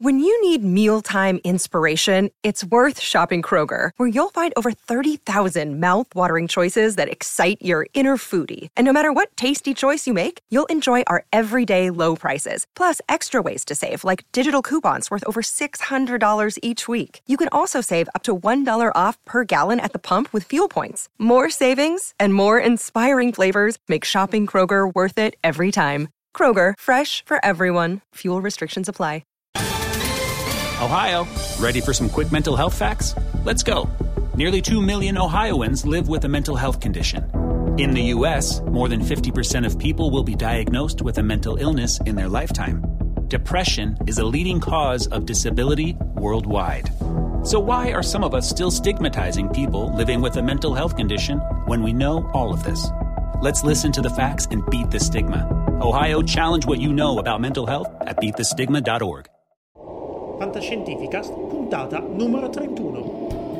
When you need mealtime inspiration, it's worth shopping Kroger, where you'll find over 30,000 mouth-watering choices that excite your inner foodie. And no matter what tasty choice you make, you'll enjoy our everyday low prices, plus extra ways to save, like digital coupons worth over $600 each week. You can also save up to $1 off per gallon at the pump with fuel points. More savings and more inspiring flavors make shopping Kroger worth it every time. Kroger, fresh for everyone. Fuel restrictions apply. Ohio, ready for some quick mental health facts? Let's go. Nearly 2 million Ohioans live with a mental health condition. In the U.S., more than 50% of people will be diagnosed with a mental illness in their lifetime. Depression is a leading cause of disability worldwide. So why are some of us still stigmatizing people living with a mental health condition when we know all of this? Let's listen to the facts and beat the stigma. Ohio, challenge what you know about mental health at beatthestigma.org. Fantascientificast, puntata numero 31.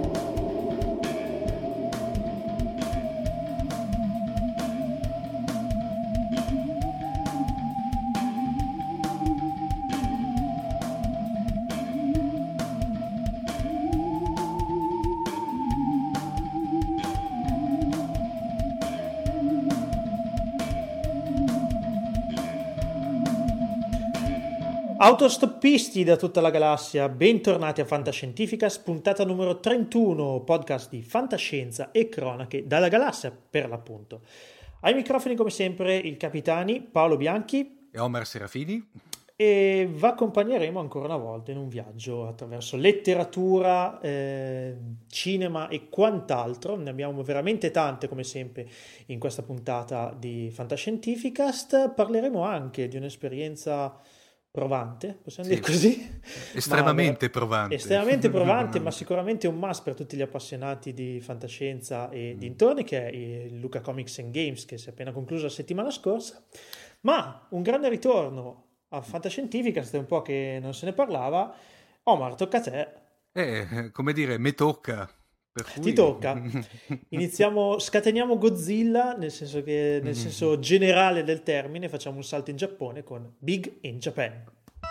Autostoppisti da tutta la galassia, bentornati a Fantascientificast, puntata numero 31, podcast di fantascienza e cronache dalla galassia, per l'appunto. Ai microfoni, come sempre, il capitani Paolo Bianchi e Omar Serafini, e vi accompagneremo ancora una volta in un viaggio attraverso letteratura, cinema e quant'altro. Ne abbiamo veramente tante, come sempre, in questa puntata di Fantascientificast. Parleremo anche di un'esperienza provante, possiamo dire così? Estremamente provante. Estremamente provante, ma sicuramente un must per tutti gli appassionati di fantascienza e dintorni, che è il Luca Comics and Games, che si è appena concluso la settimana scorsa. Ma un grande ritorno a Fantascientificast, è un po' che non se ne parlava. Omar, tocca a te. Come dire, me tocca. Per cui... Ti tocca. Scateniamo Godzilla, nel senso generale del termine, facciamo un salto in Giappone con Big in Japan.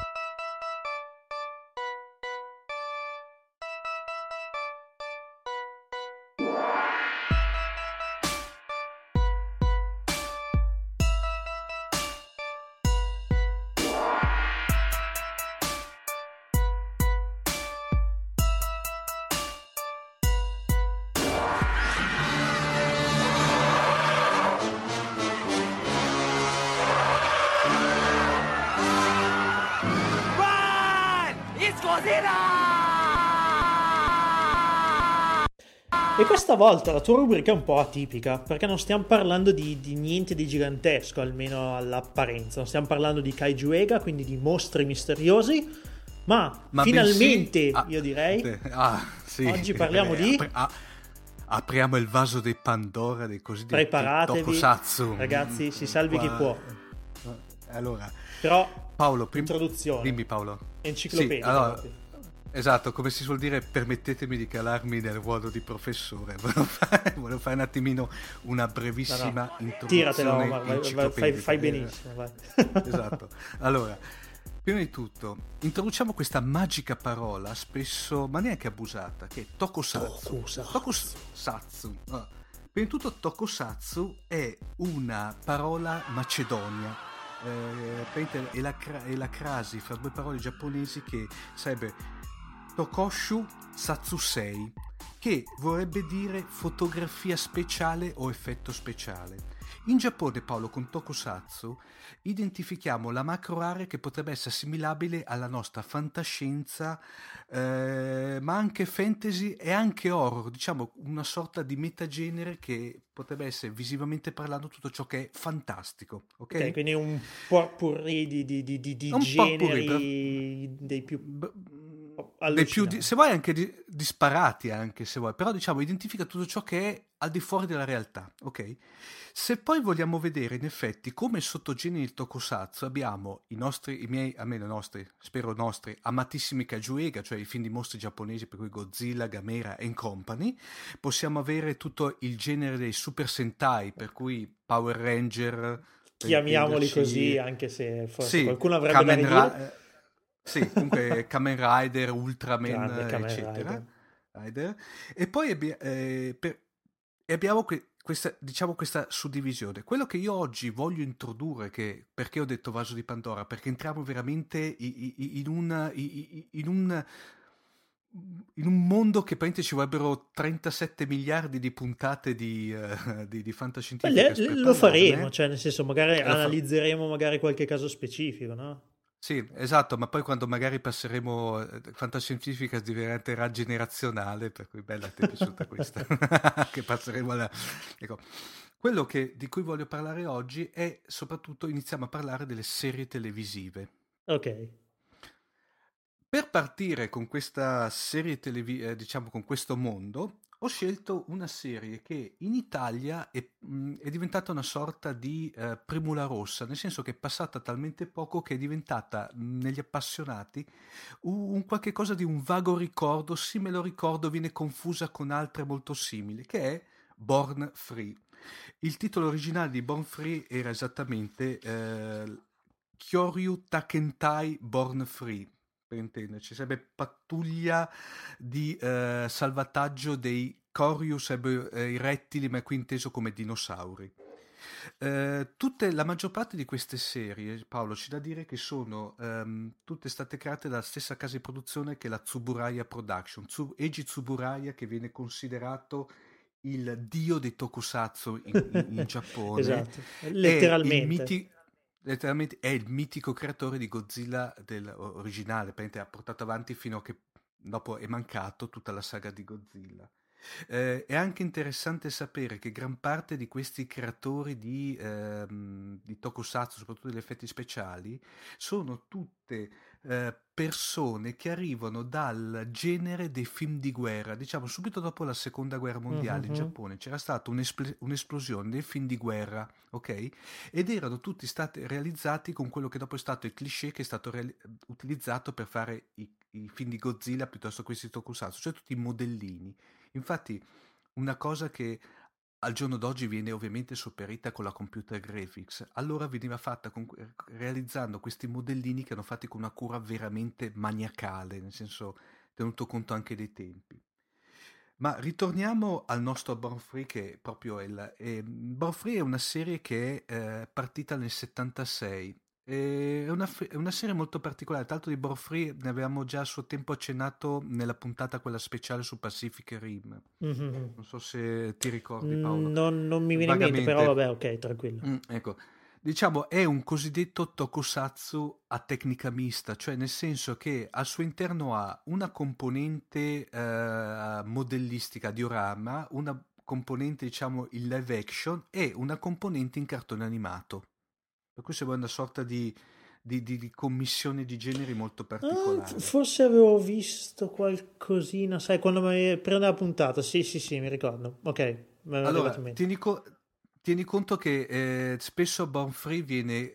E questa volta la tua rubrica è un po' atipica, perché non stiamo parlando di niente di gigantesco, almeno all'apparenza. Non stiamo parlando di Kaiju-Ega, quindi di mostri misteriosi, ma finalmente, io direi, sì, oggi parliamo di... Apriamo il vaso di Pandora, dei cosiddetti Preparatevi, tokusatsu. Ragazzi, si salvi chi può. Allora, però, Paolo, introduzione. Dimmi, Paolo. Enciclopedia. Sì, allora, esatto, come si suol dire, permettetemi di calarmi nel ruolo di professore. Volevo fare un attimino una brevissima introduzione. Tiratela, Omar, fai benissimo. Vai. Esatto. Allora, prima di tutto, introduciamo questa magica parola, spesso, ma neanche abusata, che è tokusatsu. Tokusatsu. Prima di tutto, tokusatsu è una parola macedonia. È la crasi fra due parole giapponesi che sarebbe Tokoshu Satsusei, che vorrebbe dire fotografia speciale o effetto speciale. In Giappone, Paolo, con tokusatsu identifichiamo la macroarea che potrebbe essere assimilabile alla nostra fantascienza, ma anche fantasy e anche horror, diciamo una sorta di metagenere che potrebbe essere visivamente parlando tutto ciò che è fantastico. Ok, quindi un potpourri di generi dei più se vuoi anche disparati, anche se vuoi, però diciamo identifica tutto ciò che è al di fuori della realtà, ok? Se poi vogliamo vedere in effetti come sottogeneri del tokusatsu abbiamo spero nostri amatissimi Kaiju-Ega, cioè i film di mostri giapponesi, per cui Godzilla, Gamera and Company. Possiamo avere tutto il genere dei Super Sentai, per cui Power Ranger, chiamiamoli così, anche se forse sì, qualcuno avrebbe da ridire. Sì, comunque Kamen Rider, Ultraman, Grande Kamen eccetera. E poi abbiamo questa, diciamo, questa suddivisione. Quello che io oggi voglio introdurre, perché ho detto vaso di Pandora, perché entriamo veramente in un mondo che praticamente ci vorrebbero 37 miliardi di puntate di fantascientifica per Lo faremo, parlarne. cioè nel senso magari E lo fa- analizzeremo magari qualche caso specifico, no? Sì, esatto, ma poi quando magari passeremo fantascientifica diventerà generazionale, per cui bella, ti è piaciuta questa? Che passeremo alla... Ecco, quello di cui voglio parlare oggi è soprattutto iniziamo a parlare delle serie televisive. Ok. Per partire con questa serie diciamo con questo mondo, ho scelto una serie che in Italia è diventata una sorta di primula rossa, nel senso che è passata talmente poco che è diventata negli appassionati un qualche cosa di un vago ricordo, sì me lo ricordo, viene confusa con altre molto simili, che è Born Free. Il titolo originale di Born Free era esattamente Kyoryu Takentai Born Free, per intenderci, sarebbe pattuglia di salvataggio dei Koryu, sarebbero i rettili, ma qui inteso come dinosauri. La maggior parte di queste serie, Paolo, c'è da dire che sono tutte state create dalla stessa casa di produzione che la Tsuburaya Production, Eiji Tsuburaya, che viene considerato il dio dei tokusatsu in Giappone. Esatto, letteralmente. Letteralmente è il mitico creatore di Godzilla originale, ha portato avanti fino a che dopo è mancato tutta la saga di Godzilla. È anche interessante sapere che gran parte di questi creatori di tokusatsu, soprattutto degli effetti speciali, sono tutte persone che arrivano dal genere dei film di guerra. Diciamo, subito dopo la seconda guerra mondiale in Giappone c'era stata un'esplosione dei film di guerra, ok? Ed erano tutti stati realizzati con quello che dopo è stato il cliché che è stato utilizzato per fare i film di Godzilla piuttosto che questi tokusatsu, cioè tutti i modellini. Infatti, una cosa che al giorno d'oggi viene ovviamente sopperita con la computer graphics, allora veniva fatta realizzando questi modellini che erano fatti con una cura veramente maniacale, nel senso tenuto conto anche dei tempi. Ma ritorniamo al nostro Born Free, che proprio Born Free è una serie che è partita nel 76. È una serie molto particolare. Tra l'altro di Born Free ne avevamo già a suo tempo accennato nella puntata quella speciale su Pacific Rim. Non so se ti ricordi, Paolo. Non mi viene in mente, però vabbè, ok, tranquillo. Ecco. Diciamo, è un cosiddetto tokusatsu a tecnica mista, cioè nel senso che al suo interno ha una componente modellistica, diorama, una componente, diciamo, in live action e una componente in cartone animato. Per cui sembra una sorta di commissione di generi molto particolare. Forse avevo visto qualcosina, sai, quando mi prende la puntata. Sì, mi ricordo. Ok, allora, tieni conto che spesso Born Free viene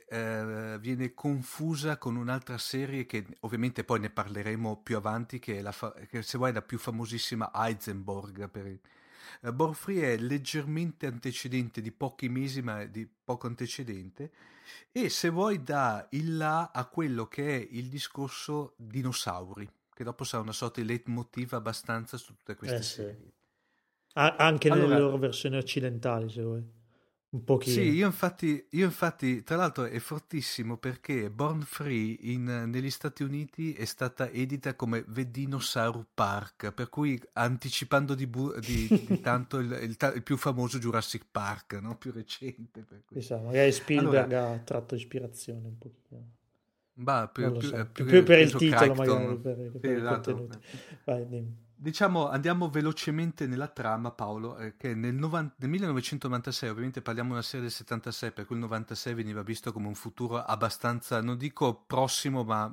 confusa con un'altra serie che ovviamente poi ne parleremo più avanti, che se vuoi è la più famosissima Heisenberg. Born Free è leggermente antecedente di pochi mesi, ma di poco antecedente, e se vuoi dà il là a quello che è il discorso dinosauri, che dopo sarà una sorta di leitmotiv abbastanza su tutte queste serie. Anche nelle loro versioni occidentali, se vuoi. Un pochino. Sì, io infatti, tra l'altro è fortissimo perché Born Free negli Stati Uniti è stata edita come The Dinosaur Park, per cui anticipando di tanto il più famoso Jurassic Park, no? Più recente. Per cui. Magari Spielberg ha tratto ispirazione un pochino. Più per il titolo, Crichton. magari per il contenuto. Vai, dimmi. Diciamo, andiamo velocemente nella trama, Paolo, che nel 1996, ovviamente parliamo di una serie del 76, per cui il 96 veniva visto come un futuro abbastanza, non dico prossimo, ma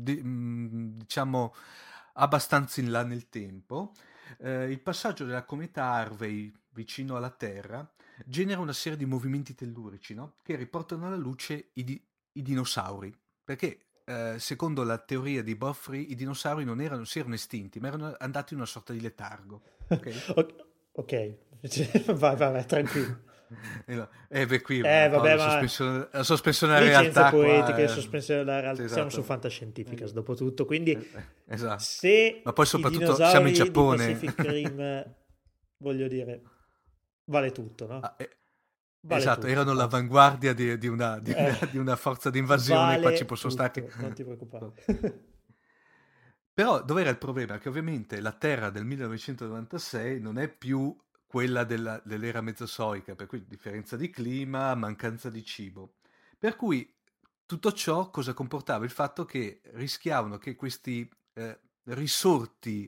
diciamo abbastanza in là nel tempo. Il passaggio della cometa Harvey vicino alla Terra genera una serie di movimenti tellurici, no? Che riportano alla luce i dinosauri, perché secondo la teoria di Born Free i dinosauri si erano estinti, ma erano andati in una sorta di letargo. Ok, ok. Vai, tranquillo. Qui vabbè, la sospensione della licenze realtà poetiche, sospensione della realtà, esatto. siamo su Fantascientificas dopo tutto, quindi esatto. se ma poi i soprattutto dinosauri siamo in Giappone, di Pacific Rim, voglio dire, vale tutto, no? Vale esatto, tutto, erano l'avanguardia di una forza di invasione, vale qua ci possono tutto, stare. non ti preoccupare. Però dov'era il problema? Che ovviamente la Terra del 1996 non è più quella dell'era mesozoica, per cui differenza di clima, mancanza di cibo. Per cui tutto ciò cosa comportava? Il fatto che rischiavano che questi risorti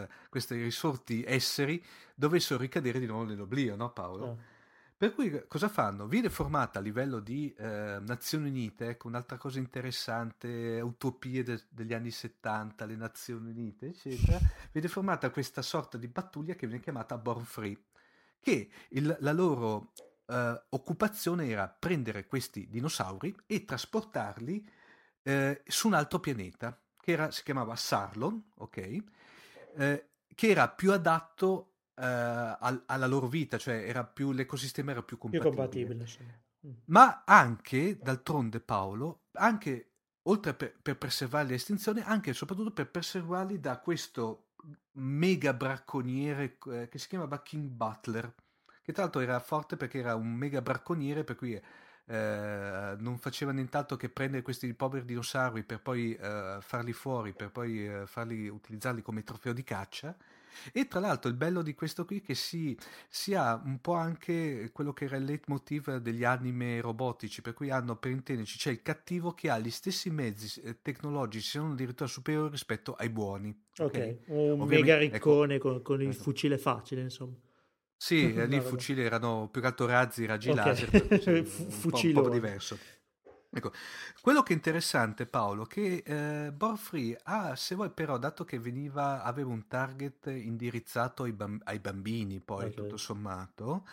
esseri dovessero ricadere di nuovo nell'oblio, no Paolo? Per cui cosa fanno? Viene formata a livello di Nazioni Unite, ecco un'altra cosa interessante, utopie degli anni 70, le Nazioni Unite, eccetera, viene formata questa sorta di pattuglia che viene chiamata Born Free, che la loro occupazione era prendere questi dinosauri e trasportarli su un altro pianeta, si chiamava Sarlon, ok? Che era più adatto alla loro vita, cioè l'ecosistema era più compatibile. Ma anche, d'altronde Paolo, anche oltre per preservarli l'estinzione, anche e soprattutto per preservarli da questo mega bracconiere che si chiamava King Butler, che tra l'altro era forte perché era un mega bracconiere, per cui non faceva nient'altro che prendere questi poveri dinosauri per poi farli fuori, per poi utilizzarli come trofeo di caccia. E tra l'altro il bello di questo qui è che si ha un po' anche quello che era il leitmotiv degli anime robotici, per cui hanno, per intenderci, c'è il cattivo che ha gli stessi mezzi tecnologici, se non addirittura superiori rispetto ai buoni. Ok, un mega riccone con il fucile facile, insomma. Sì, lì i fucili erano più che altro raggi laser, un po' diverso. Ecco, quello che è interessante, Paolo, che Born Free se vuoi però, dato che aveva un target indirizzato ai bambini, poi tutto sommato,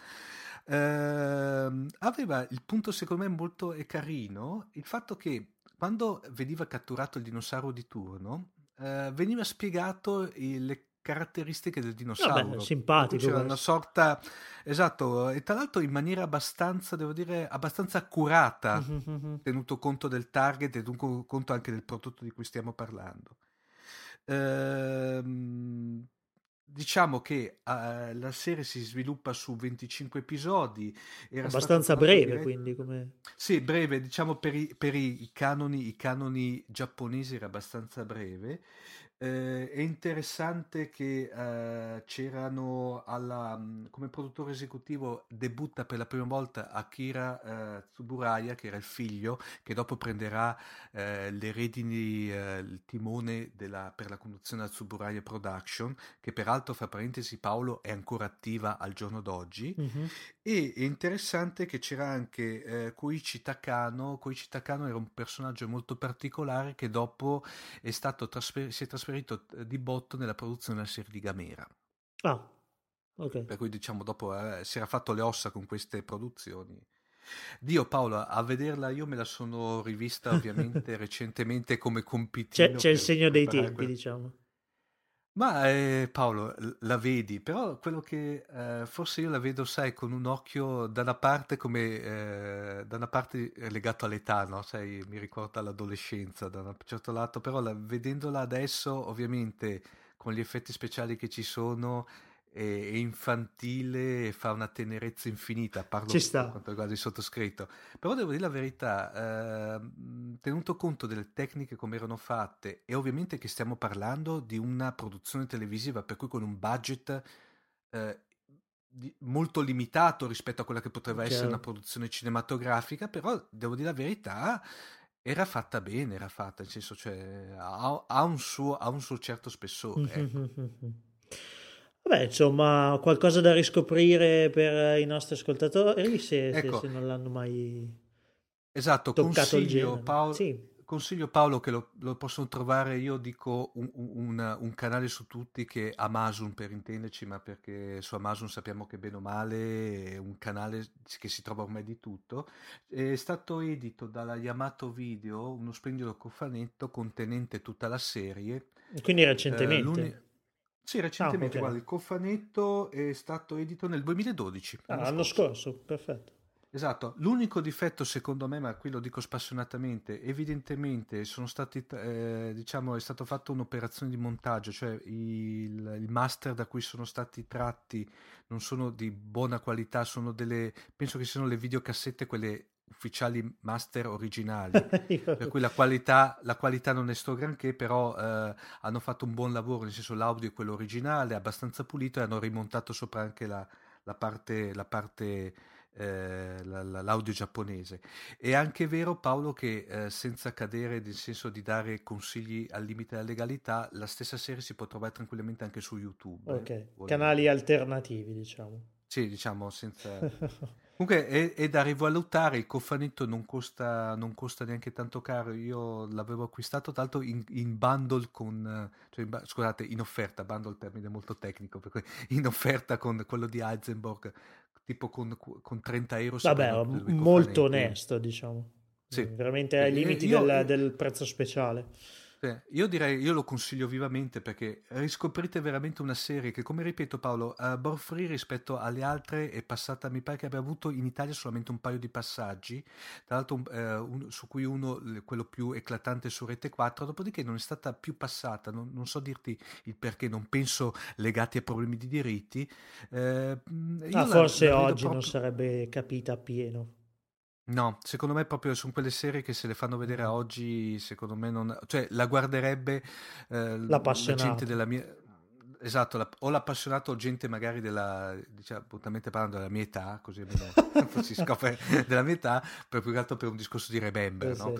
aveva il punto secondo me molto carino, il fatto che quando veniva catturato il dinosauro di turno, veniva spiegato le caratteristiche del dinosauro. Vabbè, simpatico. C'era una sorta, esatto, e tra l'altro in maniera abbastanza, devo dire, abbastanza accurata, tenuto conto del target e tenuto conto anche del prodotto di cui stiamo parlando. Diciamo che la serie si sviluppa su 25 episodi. Era abbastanza breve, quindi come... Sì, breve, diciamo per i canoni giapponesi era abbastanza breve. È interessante che c'erano come produttore esecutivo debutta per la prima volta Akira Tsuburaya, che era il figlio, che dopo prenderà le redini, il timone per la conduzione della Tsuburaya Production, che peraltro, fra parentesi, Paolo, è ancora attiva al giorno d'oggi. E è interessante che c'era anche Koichi Takano. Koichi Takano era un personaggio molto particolare che dopo si è trasferito di botto nella produzione della serie di Gamera. Ok. Per cui diciamo dopo si era fatto le ossa con queste produzioni. Dio Paolo, a vederla io me la sono rivista ovviamente recentemente come compitino. C'è il segno dei tempi, diciamo. Ma Paolo, la vedi, però quello che forse io la vedo, sai, con un occhio da una parte come da una parte legato all'età, no? Sai, mi ricorda l'adolescenza da un certo lato, però vedendola adesso, ovviamente con gli effetti speciali che ci sono, è infantile e fa una tenerezza infinita, parlo ci sta. per quanto riguarda il sottoscritto. Però devo dire la verità, tenuto conto delle tecniche come erano fatte e ovviamente che stiamo parlando di una produzione televisiva, per cui con un budget molto limitato rispetto a quella che poteva essere una produzione cinematografica, però devo dire la verità, era fatta bene, nel senso, cioè, ha un suo certo spessore, ecco. Vabbè, insomma, qualcosa da riscoprire per i nostri ascoltatori se non l'hanno mai toccato il genere. Consiglio Paolo che lo possono trovare, io dico un canale su tutti, che è Amazon, per intenderci, ma perché su Amazon sappiamo che bene o male è un canale che si trova ormai di tutto. È stato edito dalla Yamato Video, uno splendido cofanetto contenente tutta la serie. Quindi recentemente? Sì, recentemente, ok. guarda, il cofanetto è stato edito nel 2012, L'anno scorso, perfetto. Esatto, l'unico difetto secondo me, ma qui lo dico spassionatamente, evidentemente sono stati, diciamo, è stato fatto un'operazione di montaggio, cioè il master da cui sono stati tratti non sono di buona qualità, sono penso che siano le videocassette, quelle ufficiali master originali, per cui la qualità non è sto granché, però hanno fatto un buon lavoro, nel senso l'audio è quello originale, è abbastanza pulito e hanno rimontato sopra anche la parte l'audio giapponese. È anche vero, Paolo, che senza cadere nel senso di dare consigli al limite della legalità, la stessa serie si può trovare tranquillamente anche su YouTube. Ok, canali alternativi, diciamo. Sì, diciamo senza... Comunque è da rivalutare, il cofanetto non costa neanche tanto caro, io l'avevo acquistato tra l'altro in bundle scusate, in offerta, bundle è un termine molto tecnico, per cui in offerta con quello di Heisenberg, tipo con 30 euro se Vabbè, prendo due molto cofanetti. onesto, diciamo. Sì. Veramente ai limiti del prezzo speciale. Io direi, io lo consiglio vivamente perché riscoprite veramente una serie che, come ripeto Paolo, Born Free rispetto alle altre è passata, mi pare che abbia avuto in Italia solamente un paio di passaggi, tra l'altro su cui uno, quello più eclatante su Rete 4, dopodiché non è stata più passata, non so dirti il perché, non penso legati a problemi di diritti. Forse oggi non sarebbe capita appieno. No, secondo me proprio sono quelle serie che se le fanno vedere a oggi, secondo me non... Cioè, la guarderebbe la gente della mia... Esatto, o l'appassionato o gente magari della, diciamo, brutalmente parlando della mia età, così almeno si scopre della mia età, per più che altro per un discorso di Remember, no?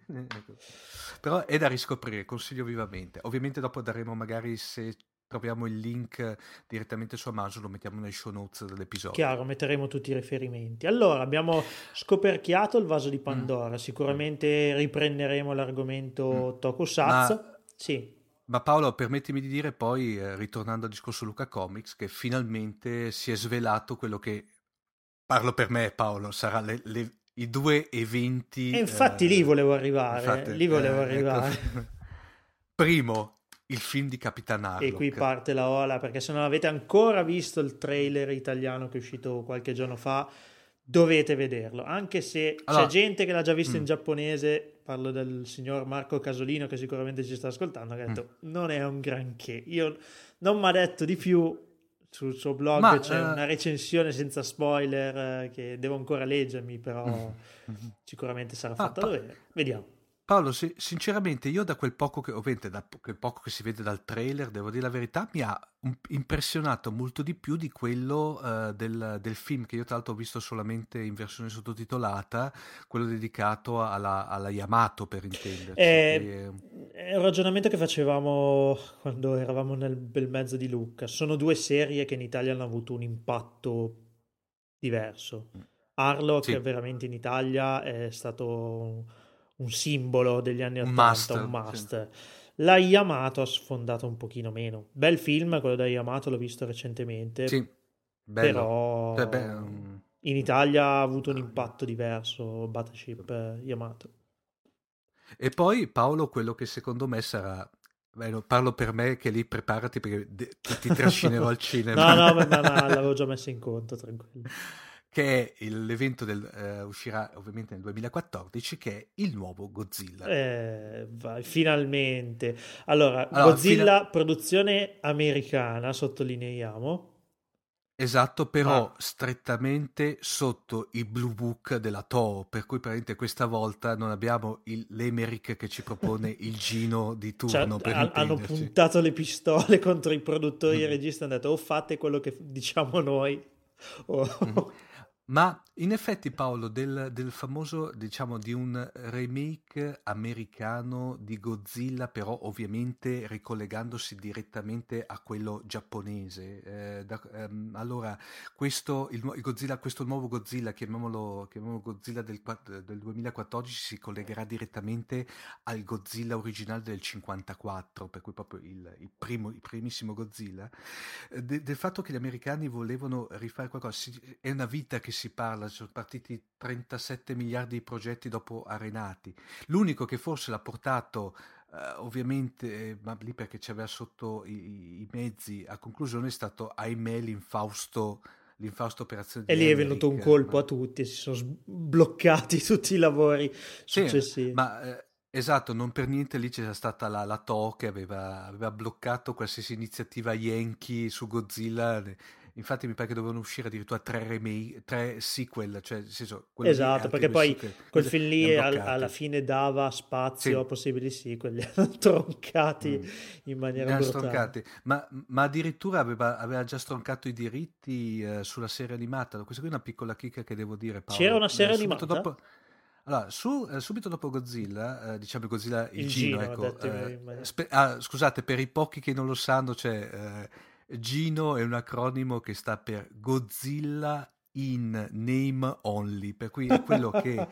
Però è da riscoprire, consiglio vivamente. Ovviamente dopo daremo magari, se troviamo il link direttamente su Amazon, lo mettiamo nei show notes dell'episodio. Chiaro, metteremo tutti i riferimenti. Allora, abbiamo scoperchiato il vaso di Pandora, sicuramente riprenderemo l'argomento Tokusatsu. Sì. Ma Paolo, permettimi di dire poi, ritornando al discorso Luca Comics, che finalmente si è svelato quello che, parlo per me Paolo, sarà i due eventi... E infatti lì volevo arrivare, Ecco. Primo, il film di Capitan Harlock. E qui parte la ola, perché se non avete ancora visto il trailer italiano che è uscito qualche giorno fa, dovete vederlo, anche se c'è gente che l'ha già visto in giapponese. Parlo del signor Marco Casolino che sicuramente ci sta ascoltando, che ha detto non è un granché, non mi ha detto di più. Sul suo blog c'è una recensione senza spoiler che devo ancora leggermi, però sicuramente sarà fatta dovere. Vediamo. Paolo, sinceramente io da quel poco che, ovviamente da quel poco che si vede dal trailer, devo dire la verità, mi ha impressionato molto di più di quello del film, che io tra l'altro ho visto solamente in versione sottotitolata, quello dedicato alla Yamato, per intenderci. È un ragionamento che facevamo quando eravamo nel bel mezzo di Lucca. Sono due serie che in Italia hanno avuto un impatto diverso. Harlock veramente in Italia è stato un simbolo degli anni 80, un must. Sì. La Yamato ha sfondato un pochino meno. Bel film, quello da Yamato, l'ho visto recentemente. Sì, bello. Però in Italia ha avuto un impatto diverso Battleship Yamato. E poi Paolo, quello che secondo me sarà... parlo per me, che lì preparati perché ti trascinerò al cinema. No, l'avevo già messo in conto, tranquillo. Che è l'evento uscirà ovviamente nel 2014, che è il nuovo Godzilla. Finalmente. Allora Godzilla, produzione americana, sottolineiamo. Esatto, però strettamente sotto il Blue Book della Toho, per cui praticamente questa volta non abbiamo l'Emerick che ci propone il Gino di turno. Hanno puntato le pistole contro i produttori e i registi, hanno detto o fate quello che diciamo noi Ma in effetti Paolo, del famoso, diciamo, di un remake americano di Godzilla, però ovviamente ricollegandosi direttamente a quello giapponese. Allora, questo nuovo Godzilla, chiamiamolo Godzilla del 2014, si collegherà direttamente al Godzilla originale del 54, per cui proprio il primissimo Godzilla. Del fatto che gli americani volevano rifare qualcosa, è una vita che si parla, sono partiti 37 miliardi di progetti dopo Arenati. L'unico che forse l'ha portato ovviamente, ma lì perché c'aveva sotto i mezzi, a conclusione è stato, ahimè, l'infausto operazione E di lì è venuto un Emmerich. colpo a tutti, si sono bloccati tutti i lavori Sì, successivi. ma esatto, non per niente lì c'era stata la TOE che aveva bloccato qualsiasi iniziativa Yankee su Godzilla. Infatti mi pare che dovevano uscire addirittura 3 sequel, cioè nel senso, quello lì e Esatto, altri perché 2 poi sequel, quel film li hanno lì alla bloccati. fine dava spazio Sì. a possibili sequel, li hanno troncati Mm. in Li maniera hanno brutale. stroncati, ma addirittura aveva già stroncato i diritti sulla serie animata. Questa qui è una piccola chicca che devo dire, C'era Paolo. una serie Subito animata? dopo, allora, subito dopo Godzilla, diciamo Godzilla il Il Gino, Gino, ha ecco. detto in maniera... Scusate, per i pochi che non lo sanno, cioè, Gino è un acronimo che sta per Godzilla in Name Only, per cui è quello che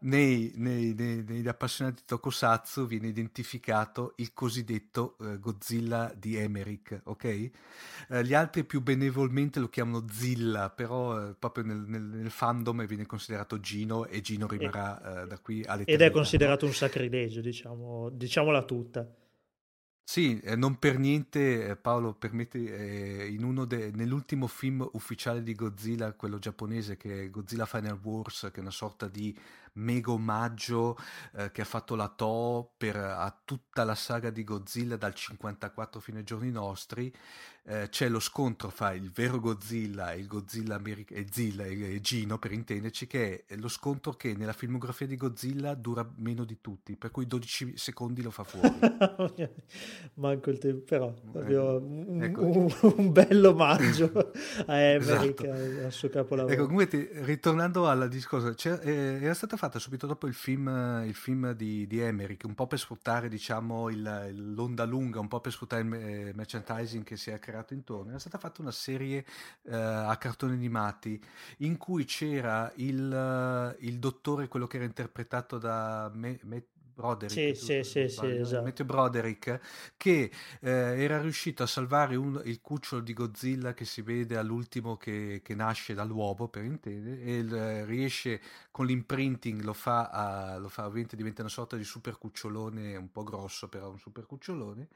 negli appassionati di Tokusatsu viene identificato il cosiddetto Godzilla di Emmerich, ok? Gli altri più benevolmente lo chiamano Zilla, però proprio nel fandom viene considerato Gino e Gino E- rimarrà da qui Ed è all'eternità, no? considerato un sacrilegio, diciamo, diciamola tutta. Sì, non per niente Paolo permette nell'ultimo film ufficiale di Godzilla, quello giapponese che è Godzilla Final Wars, che è una sorta di mega omaggio che ha fatto la TOE a tutta la saga di Godzilla dal 54 fino ai giorni nostri. C'è lo scontro fra il vero Godzilla e il Godzilla e Zilla e Gino, per intenderci, che è lo scontro che nella filmografia di Godzilla dura meno di tutti, per cui 12 secondi lo fa fuori. Manco il tempo, però proprio Ecco, un bel omaggio a Emmerich, esatto. al suo Ecco, capolavoro. comunque ritornando al discorso, era stata fatta subito dopo il film di Emmerich, un po' per sfruttare, diciamo, l'onda lunga, un po' per sfruttare il merchandising che si è creato intorno. Era stata fatta una serie a cartoni animati in cui c'era il dottore, quello che era interpretato da Matt Broderick, Sì, sì, giusto? Se non sì, sì, sbaglio, esatto. Matthew Broderick, che era riuscito a salvare il cucciolo di Godzilla che si vede all'ultimo che nasce dall'uovo, per intendere, e riesce con l'imprinting, ovviamente diventa una sorta di super cucciolone, un po' grosso però un super cucciolone,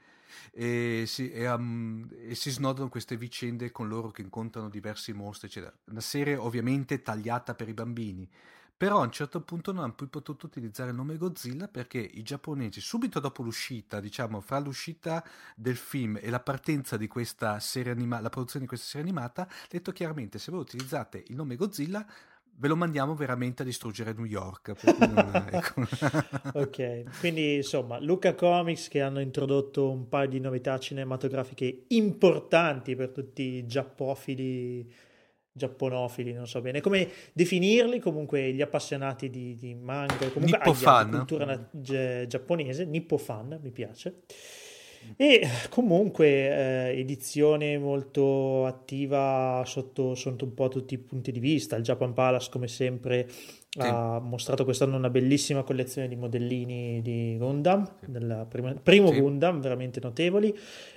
e si snodano queste vicende con loro che incontrano diversi mostri, eccetera. Una serie ovviamente tagliata per i bambini. Però a un certo punto non hanno più potuto utilizzare il nome Godzilla perché i giapponesi, subito dopo l'uscita, diciamo, fra l'uscita del film e la partenza di questa serie la produzione di questa serie animata, ha detto chiaramente: se voi utilizzate il nome Godzilla, ve lo mandiamo veramente a distruggere New York. Per cui ecco. Ok, quindi insomma, Luca Comics che hanno introdotto un paio di novità cinematografiche importanti per tutti i giapponofili, non so bene come definirli, comunque gli appassionati di manga, comunque Nippo di fan. cultura giapponese, Nippo fan, mi piace. E comunque edizione molto attiva sotto un po' tutti i punti di vista. Il Japan Palace, come sempre, Sì, ha mostrato quest'anno una bellissima collezione di modellini di Gundam, primo sì. Gundam, veramente notevoli.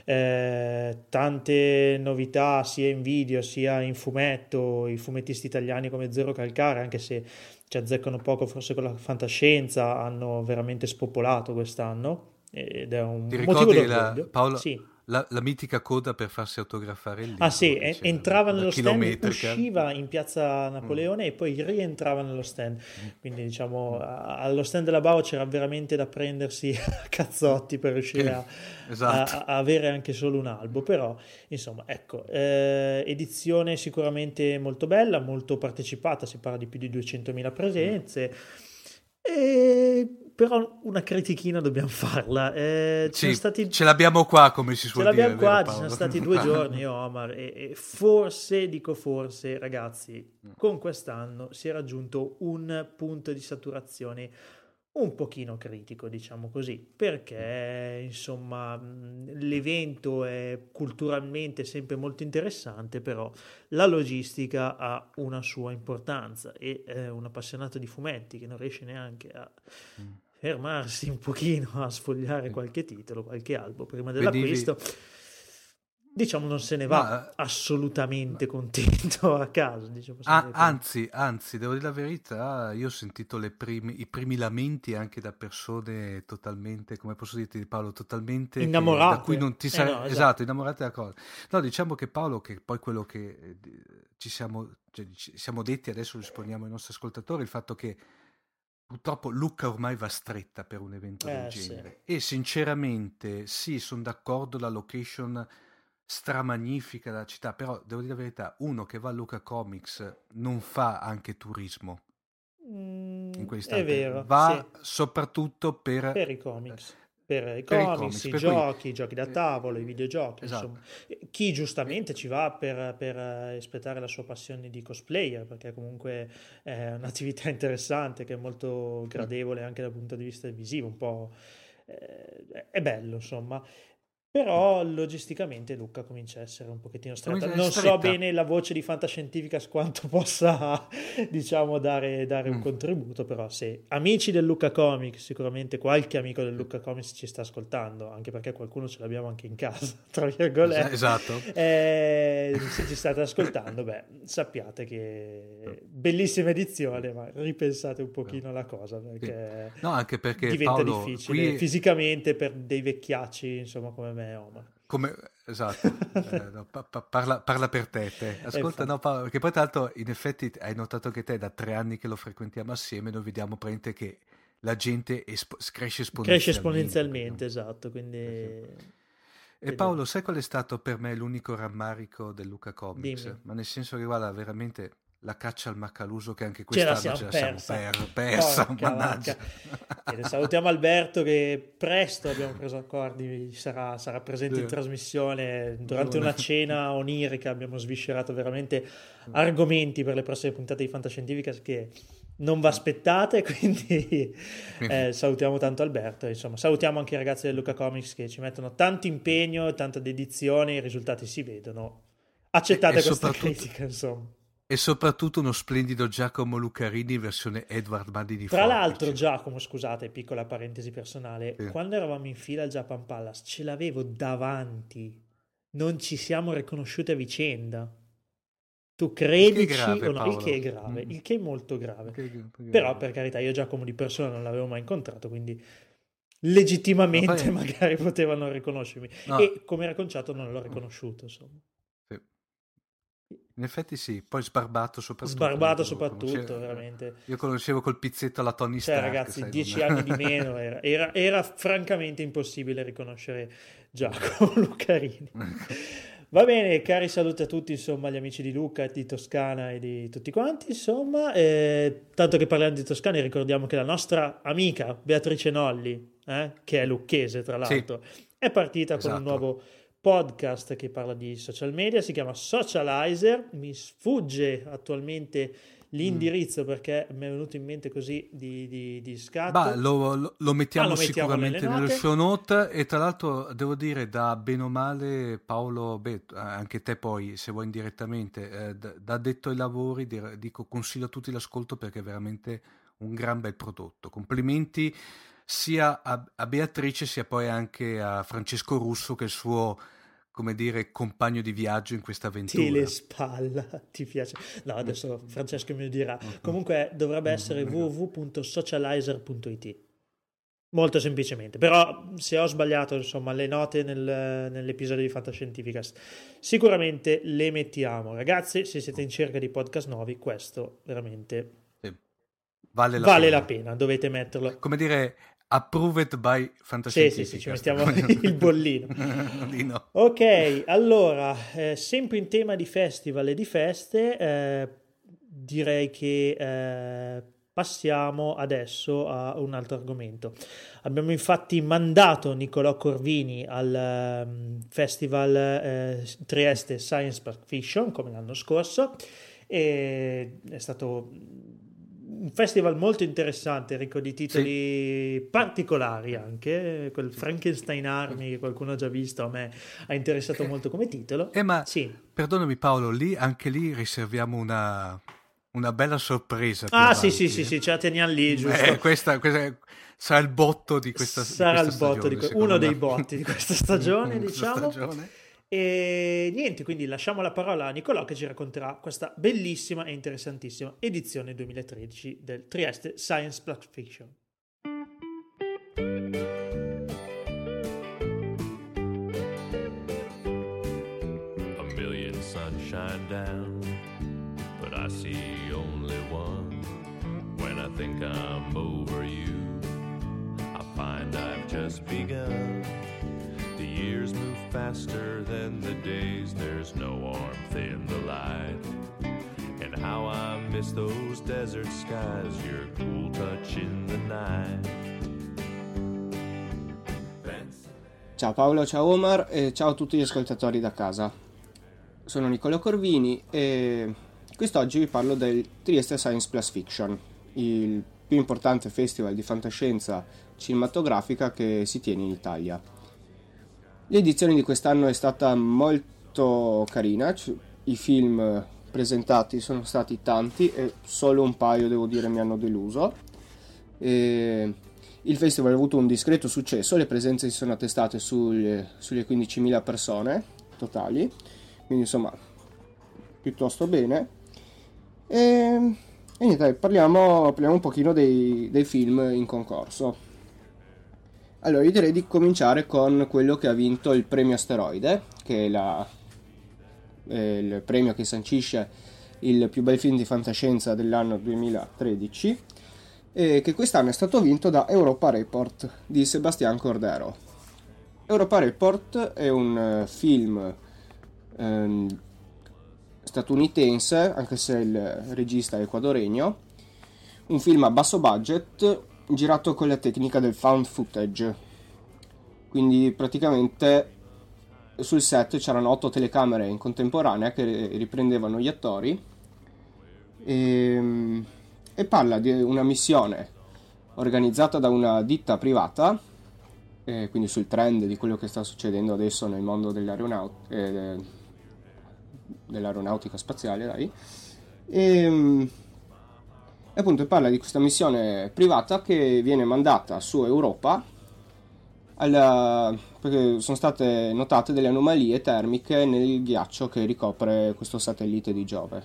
Tante novità sia in video sia in fumetto, i fumettisti italiani come Zero Calcare, anche se ci azzeccano poco forse con la fantascienza, hanno veramente spopolato quest'anno ed è Ti un motivo ricordi d'orgoglio. Paolo, Sì. la mitica coda per farsi autografare il Ah libro sì, che c'era, la entrava coda nello stand, chilometrica? usciva in piazza Mm. Napoleone e poi rientrava nello stand. Mm. Quindi diciamo Mm. allo stand della Bao c'era veramente da prendersi a cazzotti per riuscire Esatto. a avere anche solo un albo. Però insomma ecco, edizione sicuramente molto bella, molto partecipata, si parla di più di 200.000 Mm. presenze. Però una critichina dobbiamo farla. Ci sono Sì, stati ce l'abbiamo qua, come si Ce suol dire, l'abbiamo vero qua, ci sono Paolo? stati 2 giorni, Omar, e forse, dico forse, ragazzi, con quest'anno si è raggiunto un punto di saturazione un pochino critico, diciamo così, perché insomma l'evento è culturalmente sempre molto interessante, però la logistica ha una sua importanza e un appassionato di fumetti che non riesce neanche a fermarsi un pochino a sfogliare qualche titolo, qualche albo prima Vedevi, dell'acquisto. diciamo non se ne va assolutamente contento a casa, diciamo, anzi, devo dire la verità, io ho sentito i primi lamenti anche da persone totalmente, come posso dirti Paolo, totalmente innamorate, da cui non ti sarei, no, esatto, innamorate della cosa. No, diciamo che Paolo, che poi quello che ci siamo detti, adesso risponiamo ai nostri ascoltatori, il fatto che purtroppo Lucca ormai va stretta per un evento del genere, e sinceramente sì, sono d'accordo, la location stramagnifica della città, però devo dire la verità, uno che va a Lucca Comics non fa anche turismo in quell'istante, è vero, va soprattutto per i comics, per i comics, i giochi da tavolo, i videogiochi, esatto. Insomma. Chi giustamente ci va per espletare la sua passione di cosplayer, perché comunque è un'attività interessante che è molto gradevole anche dal punto di vista visivo, un po' è bello, insomma. Però logisticamente Lucca comincia a essere un pochettino stretta. Non so bene la voce di Fantascientificas quanto possa, diciamo, dare un contributo, però se amici del Lucca Comics, sicuramente qualche amico del Lucca Comics ci sta ascoltando, anche perché qualcuno ce l'abbiamo anche in casa, tra virgolette. Esatto. Se ci state ascoltando, sappiate che bellissima edizione, ma ripensate un pochino alla cosa, perché, no, anche perché diventa Paolo, difficile fisicamente per dei vecchiacci, insomma, come me. Esatto, parla per te. Ascolta, no, Paolo, perché poi tanto in effetti hai notato che te da 3 anni che lo frequentiamo assieme, noi vediamo praticamente che la gente cresce esponenzialmente, esatto, quindi e Paolo, sai qual è stato per me l'unico rammarico del Lucca Comics? Dimmi. Ma nel senso che guarda, veramente la caccia al Maccaluso, che anche quest'anno ce la siamo persa, mannaggia. Salutiamo Alberto, che presto abbiamo preso accordi, sarà presente in trasmissione durante una cena onirica. Abbiamo sviscerato veramente argomenti per le prossime puntate di Fantascientificas che non vi aspettate, quindi salutiamo tanto Alberto, insomma salutiamo anche i ragazzi del Lucca Comics che ci mettono tanto impegno, tanta dedizione, i risultati si vedono. Accettate questa critica, insomma. E soprattutto uno splendido Giacomo Lucarini versione Edward Mandi di Tra l'altro Giacomo, scusate, piccola parentesi personale, quando eravamo in fila al Japan Palace ce l'avevo davanti, non ci siamo riconosciuti a vicenda. Tu credici o no? Il che è grave, il che è molto grave. Però per carità, io Giacomo di persona non l'avevo mai incontrato, quindi legittimamente magari potevano riconoscermi. E come era conciato non l'ho riconosciuto, insomma. In effetti sì, poi sbarbato soprattutto, veramente. Io conoscevo col pizzetto la Tony Stark. Ragazzi, 10 anni di meno, era francamente impossibile riconoscere Giacomo Lucarini. Va bene, cari saluti a tutti, insomma, gli amici di Lucca, di Toscana e di tutti quanti, insomma. Tanto che parliamo di Toscana, ricordiamo che la nostra amica Beatrice Nolli, che è lucchese tra l'altro, è partita con un nuovo podcast che parla di social media, si chiama Socializer. Mi sfugge attualmente l'indirizzo perché mi è venuto in mente così di scatto. Lo mettiamo sicuramente nelle show note. E tra l'altro devo dire, da bene o male, Paolo, anche te poi se vuoi indirettamente, da detto ai lavori dico, consiglio a tutti l'ascolto perché è veramente un gran bel prodotto. Complimenti sia a Beatrice sia poi anche a Francesco Russo, che è il suo, come dire, compagno di viaggio in questa avventura. Ti le spalla, ti piace? No, adesso Francesco mi dirà. Comunque dovrebbe essere www.socializer.it. Molto semplicemente. Però se ho sbagliato, insomma, le note nell'episodio di Fantascientificas sicuramente le mettiamo. Ragazzi, se siete in cerca di podcast nuovi, questo veramente vale la pena. Dovete metterlo. Come dire, approved by Fantascientificas. Sì, ci mettiamo il bollino. Ok, allora, sempre in tema di festival e di feste, direi che passiamo adesso a un altro argomento. Abbiamo infatti mandato Niccolò Corvini al festival Trieste Science Park Fiction, come l'anno scorso, e è stato un festival molto interessante, ricco di titoli particolari anche. Quel Frankenstein Army che qualcuno ha già visto, a me ha interessato molto come titolo. Ma perdonami Paolo, anche lì riserviamo una bella sorpresa. Sì, ce la teniamo lì, giusto? Questa sarà il botto di questa sarà stagione. Uno dei botti di questa stagione, diciamo. E niente, quindi lasciamo la parola a Nicolò che ci racconterà questa bellissima e interessantissima edizione 2013 del Trieste Science Plus Fiction. A million sunshine down, but I see only one. When I think I'm over you, I find I've just begun. The years move faster than the days, there's no warmth in the light. And how I miss those desert skies, your cool touch in the night. Ciao Paolo, ciao Omar e ciao a tutti gli ascoltatori da casa. Sono Nicolò Corvini e quest'oggi vi parlo del Trieste Science Plus Fiction, il più importante festival di fantascienza cinematografica che si tiene in Italia. L'edizione di quest'anno è stata molto carina, i film presentati sono stati tanti e solo un paio, devo dire, mi hanno deluso. Il festival ha avuto un discreto successo, le presenze si sono attestate sulle 15.000 persone totali, quindi insomma piuttosto bene. E niente, parliamo un pochino dei film in concorso. Allora, io direi di cominciare con quello che ha vinto il premio Asteroide, che è il premio che sancisce il più bel film di fantascienza dell'anno 2013, e che quest'anno è stato vinto da Europa Report di Sebastián Cordero. Europa Report è un film statunitense, anche se il regista è ecuadoregno, un film a basso budget girato con la tecnica del found footage, quindi praticamente sul set c'erano 8 telecamere in contemporanea che riprendevano gli attori e parla di una missione organizzata da una ditta privata, quindi sul trend di quello che sta succedendo adesso nel mondo dell'aeronautica spaziale, dai. E appunto parla di questa missione privata che viene mandata su Europa perché sono state notate delle anomalie termiche nel ghiaccio che ricopre questo satellite di Giove.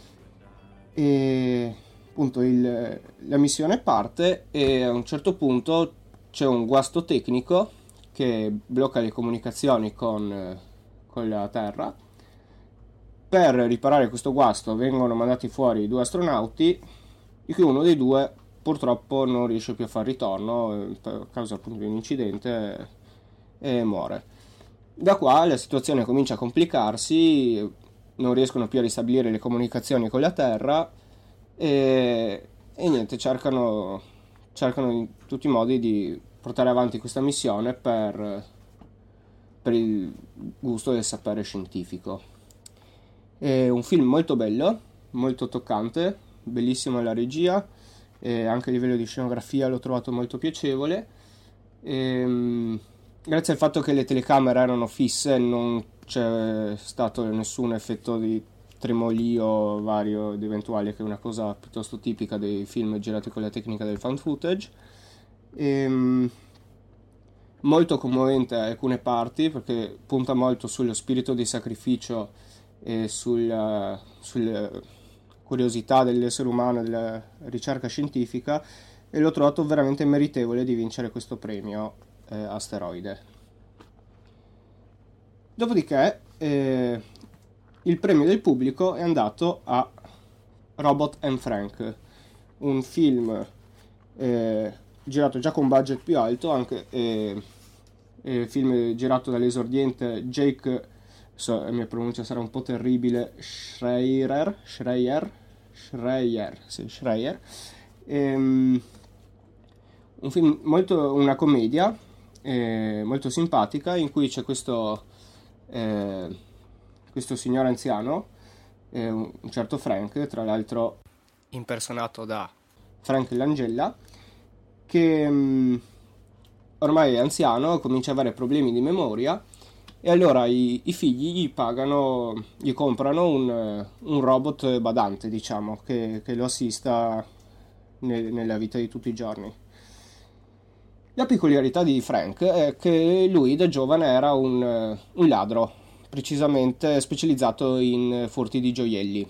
E appunto la missione parte e a un certo punto c'è un guasto tecnico che blocca le comunicazioni con la Terra. Per riparare questo guasto vengono mandati fuori 2 astronauti, di cui uno dei 2 purtroppo non riesce più a far ritorno a causa appunto di un incidente e muore. Da qua la situazione comincia a complicarsi, non riescono più a ristabilire le comunicazioni con la Terra e niente, cercano in tutti i modi di portare avanti questa missione per il gusto del sapere scientifico. È un film molto bello, molto toccante, bellissima la regia, e anche a livello di scenografia l'ho trovato molto piacevole. Grazie al fatto che le telecamere erano fisse non c'è stato nessun effetto di tremolio vario ed eventuale, che è una cosa piuttosto tipica dei film girati con la tecnica del found footage. Molto commovente alcune parti perché punta molto sullo spirito di sacrificio e sulla curiosità dell'essere umano e della ricerca scientifica, e l'ho trovato veramente meritevole di vincere questo premio Asteroide. Dopodiché il premio del pubblico è andato a Robot and Frank, un film girato già con budget più alto, anche film girato dall'esordiente Jake, la mia pronuncia sarà un po' terribile, Schreier. Un film una commedia molto simpatica, in cui c'è questo signore anziano, un certo Frank, tra l'altro impersonato da Frank Langella, che ormai è anziano, comincia ad avere problemi di memoria, e allora i figli gli comprano un robot badante, diciamo, che lo assista nella vita di tutti i giorni. La peculiarità di Frank è che lui da giovane era un ladro, precisamente specializzato in furti di gioielli.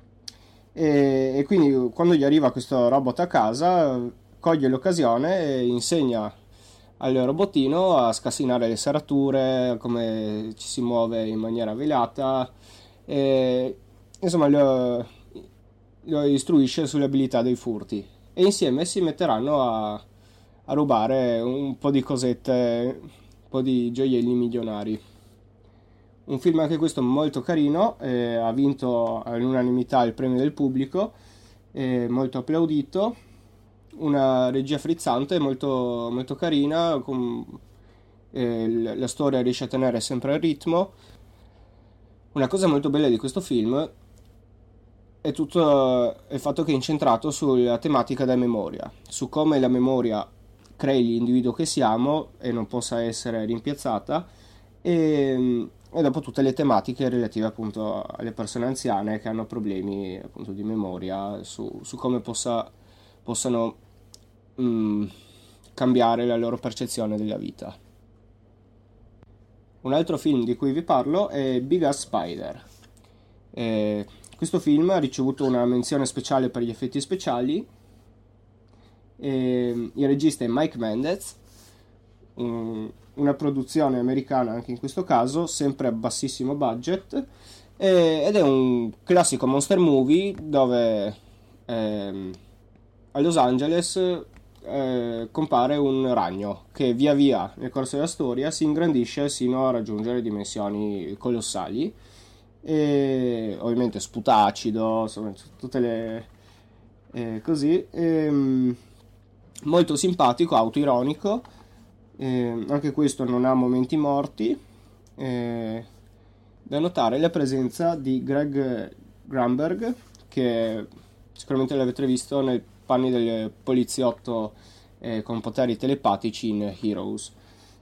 E quindi quando gli arriva questo robot a casa, coglie l'occasione e insegna al robottino a scassinare le serrature, come ci si muove in maniera velata, e insomma lo istruisce sulle abilità dei furti, e insieme si metteranno a rubare un po' di cosette, un po' di gioielli milionari. Un film anche questo molto carino, ha vinto all'unanimità il premio del pubblico, molto applaudito, una regia frizzante, molto, molto carina, la storia riesce a tenere sempre il ritmo. Una cosa molto bella di questo film è tutto il fatto che è incentrato sulla tematica della memoria, su come la memoria crei l'individuo che siamo e non possa essere rimpiazzata, e dopo tutte le tematiche relative appunto alle persone anziane che hanno problemi appunto di memoria, su come possano cambiare la loro percezione della vita. Un altro film di cui vi parlo è Big Ass Spider. Questo film ha ricevuto una menzione speciale per gli effetti speciali. Il regista è Mike Mendez, una produzione americana anche in questo caso, sempre a bassissimo budget, ed è un classico monster movie dove a Los Angeles compare un ragno che via via nel corso della storia si ingrandisce sino a raggiungere dimensioni colossali, e ovviamente sputa acido, insomma tutte le così, molto simpatico, autoironico. Anche questo non ha momenti morti. Da notare la presenza di Greg Grunberg, che sicuramente l'avete visto nei panni del poliziotto con poteri telepatici in Heroes.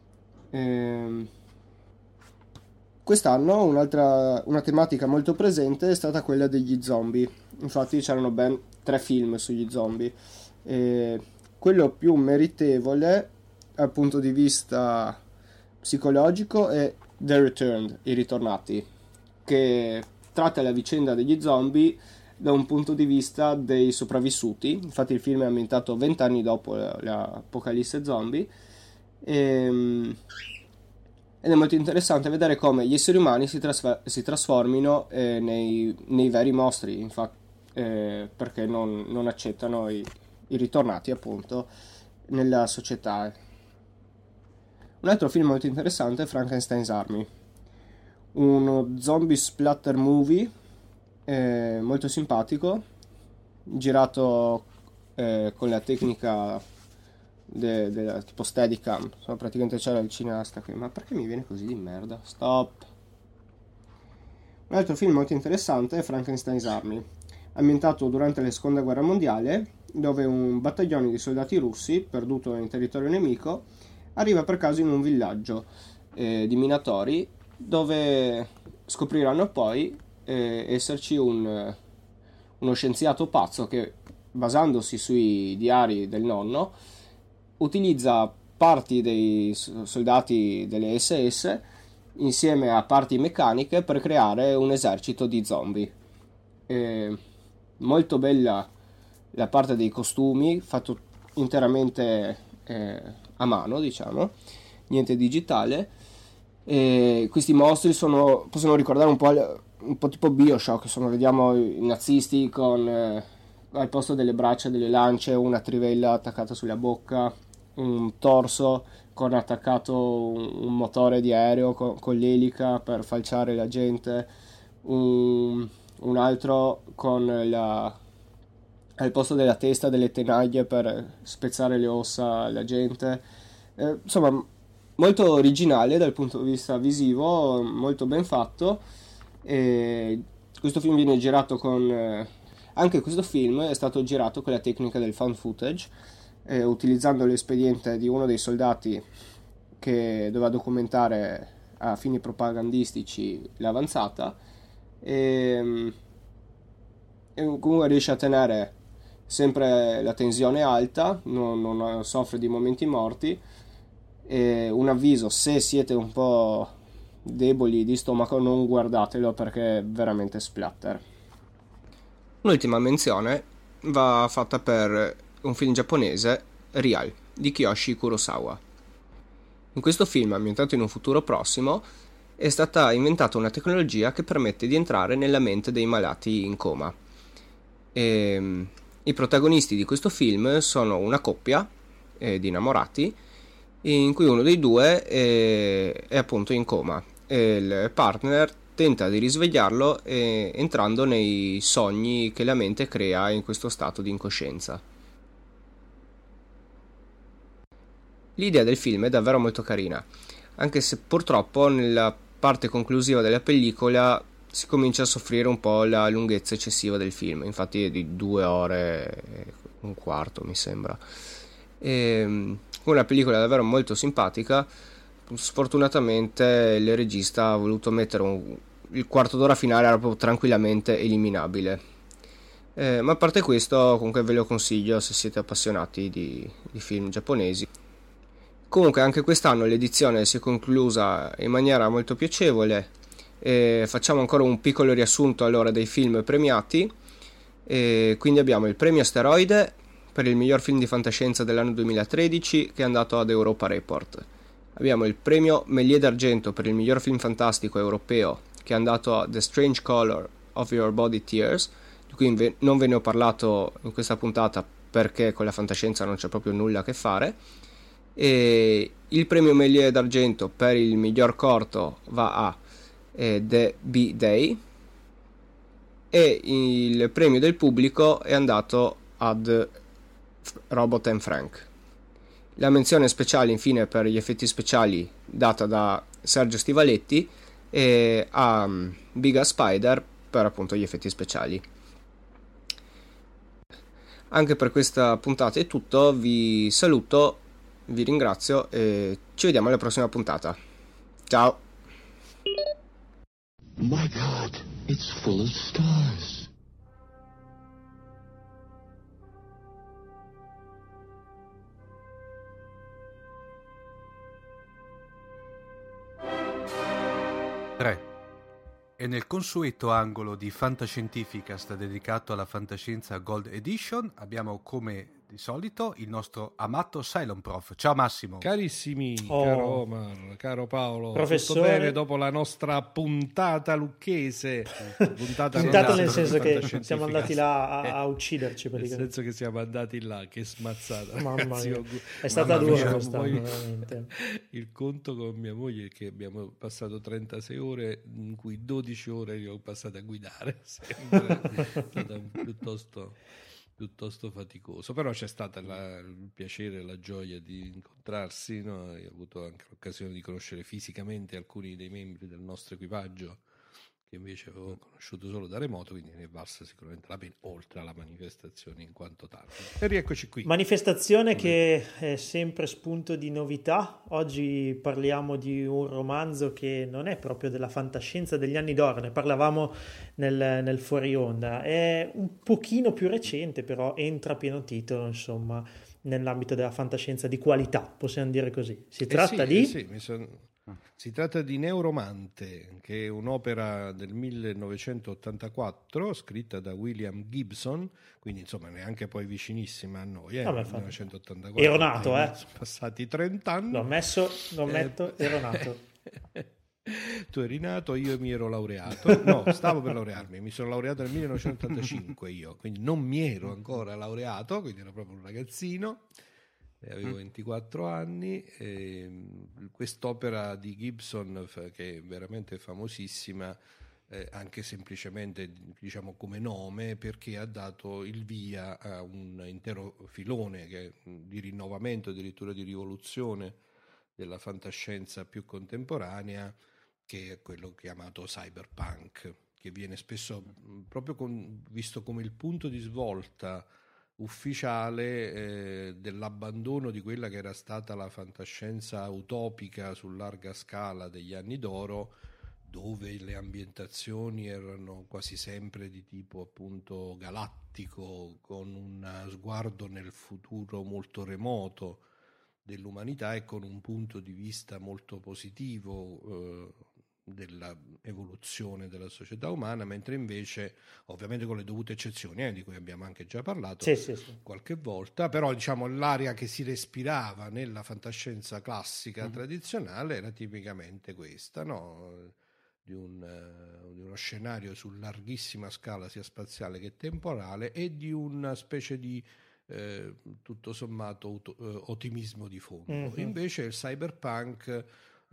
Quest'anno una tematica molto presente è stata quella degli zombie. Infatti c'erano ben 3 film sugli zombie. Quello più meritevole dal punto di vista psicologico è The Returned, i ritornati, che tratta la vicenda degli zombie da un punto di vista dei sopravvissuti. Infatti il film è ambientato 20 anni dopo l'apocalisse zombie, ed è molto interessante vedere come gli esseri umani si trasformino nei veri mostri, infatti, perché non accettano i ritornati appunto nella società. Un altro film molto interessante è Frankenstein's Army, uno zombie splatter movie molto simpatico, girato con la tecnica della tipo Steadicam. Insomma, praticamente c'era il cineasta qui. Ma perché mi viene così di merda? Stop. Un altro film molto interessante è Frankenstein's Army, ambientato durante la seconda guerra mondiale, dove un battaglione di soldati russi perduto in territorio nemico arriva per caso in un villaggio di minatori, dove scopriranno poi esserci uno scienziato pazzo che, basandosi sui diari del nonno, utilizza parti dei soldati delle SS insieme a parti meccaniche per creare un esercito di zombie. Molto bella la parte dei costumi, fatto interamente a mano, diciamo, niente digitale. Questi mostri possono ricordare un po' tipo Bioshock, insomma, vediamo i nazisti con al posto delle braccia delle lance una trivella attaccata sulla bocca, un torso con attaccato un motore di aereo con l'elica per falciare la gente, un altro con al posto della testa delle tenaglie per spezzare le ossa alla gente. Insomma, molto originale dal punto di vista visivo, molto ben fatto. Questo film viene girato anche questo film è stato girato con la tecnica del found footage, utilizzando l'espediente di uno dei soldati che doveva documentare a fini propagandistici l'avanzata, e comunque riesce a tenere sempre la tensione alta, non soffre di momenti morti. Un avviso: se siete un po' deboli di stomaco non guardatelo perché è veramente splatter. Un'ultima menzione va fatta per un film giapponese, Real, di Kiyoshi Kurosawa. In questo film, ambientato in un futuro prossimo, è stata inventata una tecnologia che permette di entrare nella mente dei malati in coma. I protagonisti di questo film sono una coppia di innamorati in cui uno dei due è appunto in coma e il partner tenta di risvegliarlo entrando nei sogni che la mente crea in questo stato di incoscienza. L'idea del film è davvero molto carina, anche se purtroppo nella parte conclusiva della pellicola si comincia a soffrire un po' la lunghezza eccessiva del film, infatti è di 2 ore e un quarto mi sembra. Una pellicola davvero molto simpatica. Sfortunatamente il regista ha voluto mettere il quarto d'ora finale, era proprio tranquillamente eliminabile, ma a parte questo comunque ve lo consiglio se siete appassionati di film giapponesi. Comunque anche quest'anno l'edizione si è conclusa in maniera molto piacevole. Facciamo ancora un piccolo riassunto allora dei film premiati. Quindi abbiamo il premio Asteroide per il miglior film di fantascienza dell'anno 2013 che è andato ad Europa Report. Abbiamo il premio Méliès d'Argento per il miglior film fantastico europeo che è andato a The Strange Color of Your Body Tears, di cui non ve ne ho parlato in questa puntata perché con la fantascienza non c'è proprio nulla a che fare. E il premio Méliès d'Argento per il miglior corto va a The B-Day e il premio del pubblico è andato ad Robot and Frank. La menzione speciale infine per gli effetti speciali data da Sergio Stivaletti e a Biga Spider per appunto gli effetti speciali. Anche per questa puntata è tutto, vi saluto, vi ringrazio e ci vediamo alla prossima puntata. Ciao! My God, it's full of stars. E nel consueto angolo di Fantascientificast dedicato alla fantascienza Gold Edition abbiamo come di solito il nostro amato Cylon Prof. Ciao Massimo. Carissimi, caro Omar, caro Paolo, professore. tutto bene dopo la nostra puntata lucchese? Puntata nel senso che siamo andati là a ucciderci praticamente. Nel senso che siamo andati là, che smazzata. Mamma ragazzi, mia. È stata dura quest'anno, poi veramente. Il conto con mia moglie è che abbiamo passato 36 ore, in cui 12 ore io ho passato a guidare, sempre. È stato piuttosto faticoso, però c'è stato il piacere e la gioia di incontrarsi, no? E ho avuto anche l'occasione di conoscere fisicamente alcuni dei membri del nostro equipaggio che invece avevo conosciuto solo da remoto, quindi ne è valsa sicuramente la pena, oltre alla manifestazione in quanto tale. E rieccoci qui. Manifestazione che è sempre spunto di novità. Oggi parliamo di un romanzo che non è proprio della fantascienza degli anni d'oro, ne parlavamo nel fuori onda. È un pochino più recente, però entra a pieno titolo, insomma, nell'ambito della fantascienza di qualità, possiamo dire così. Si tratta Si tratta di Neuromante, che è un'opera del 1984 scritta da William Gibson, quindi insomma neanche poi vicinissima a noi, 1984. Ero nato, Sono passati 30 anni. L'ho metto, ero nato. Tu eri nato, io mi ero laureato. No, stavo per laurearmi, mi sono laureato nel 1985 io, quindi non mi ero ancora laureato, quindi ero proprio un ragazzino. Avevo 24 anni e quest'opera di Gibson che è veramente famosissima anche semplicemente diciamo come nome, perché ha dato il via a un intero filone di rinnovamento, addirittura di rivoluzione della fantascienza più contemporanea, che è quello chiamato cyberpunk, che viene spesso proprio visto come il punto di svolta ufficiale dell'abbandono di quella che era stata la fantascienza utopica su larga scala degli anni d'oro, dove le ambientazioni erano quasi sempre di tipo appunto galattico, con un sguardo nel futuro molto remoto dell'umanità e con un punto di vista molto positivo dell'evoluzione della società umana, mentre invece, ovviamente con le dovute eccezioni, di cui abbiamo anche già parlato qualche volta, però diciamo l'aria che si respirava nella fantascienza classica tradizionale era tipicamente questa, no? Di uno scenario su larghissima scala sia spaziale che temporale e di una specie di tutto sommato ottimismo di fondo. Invece il cyberpunk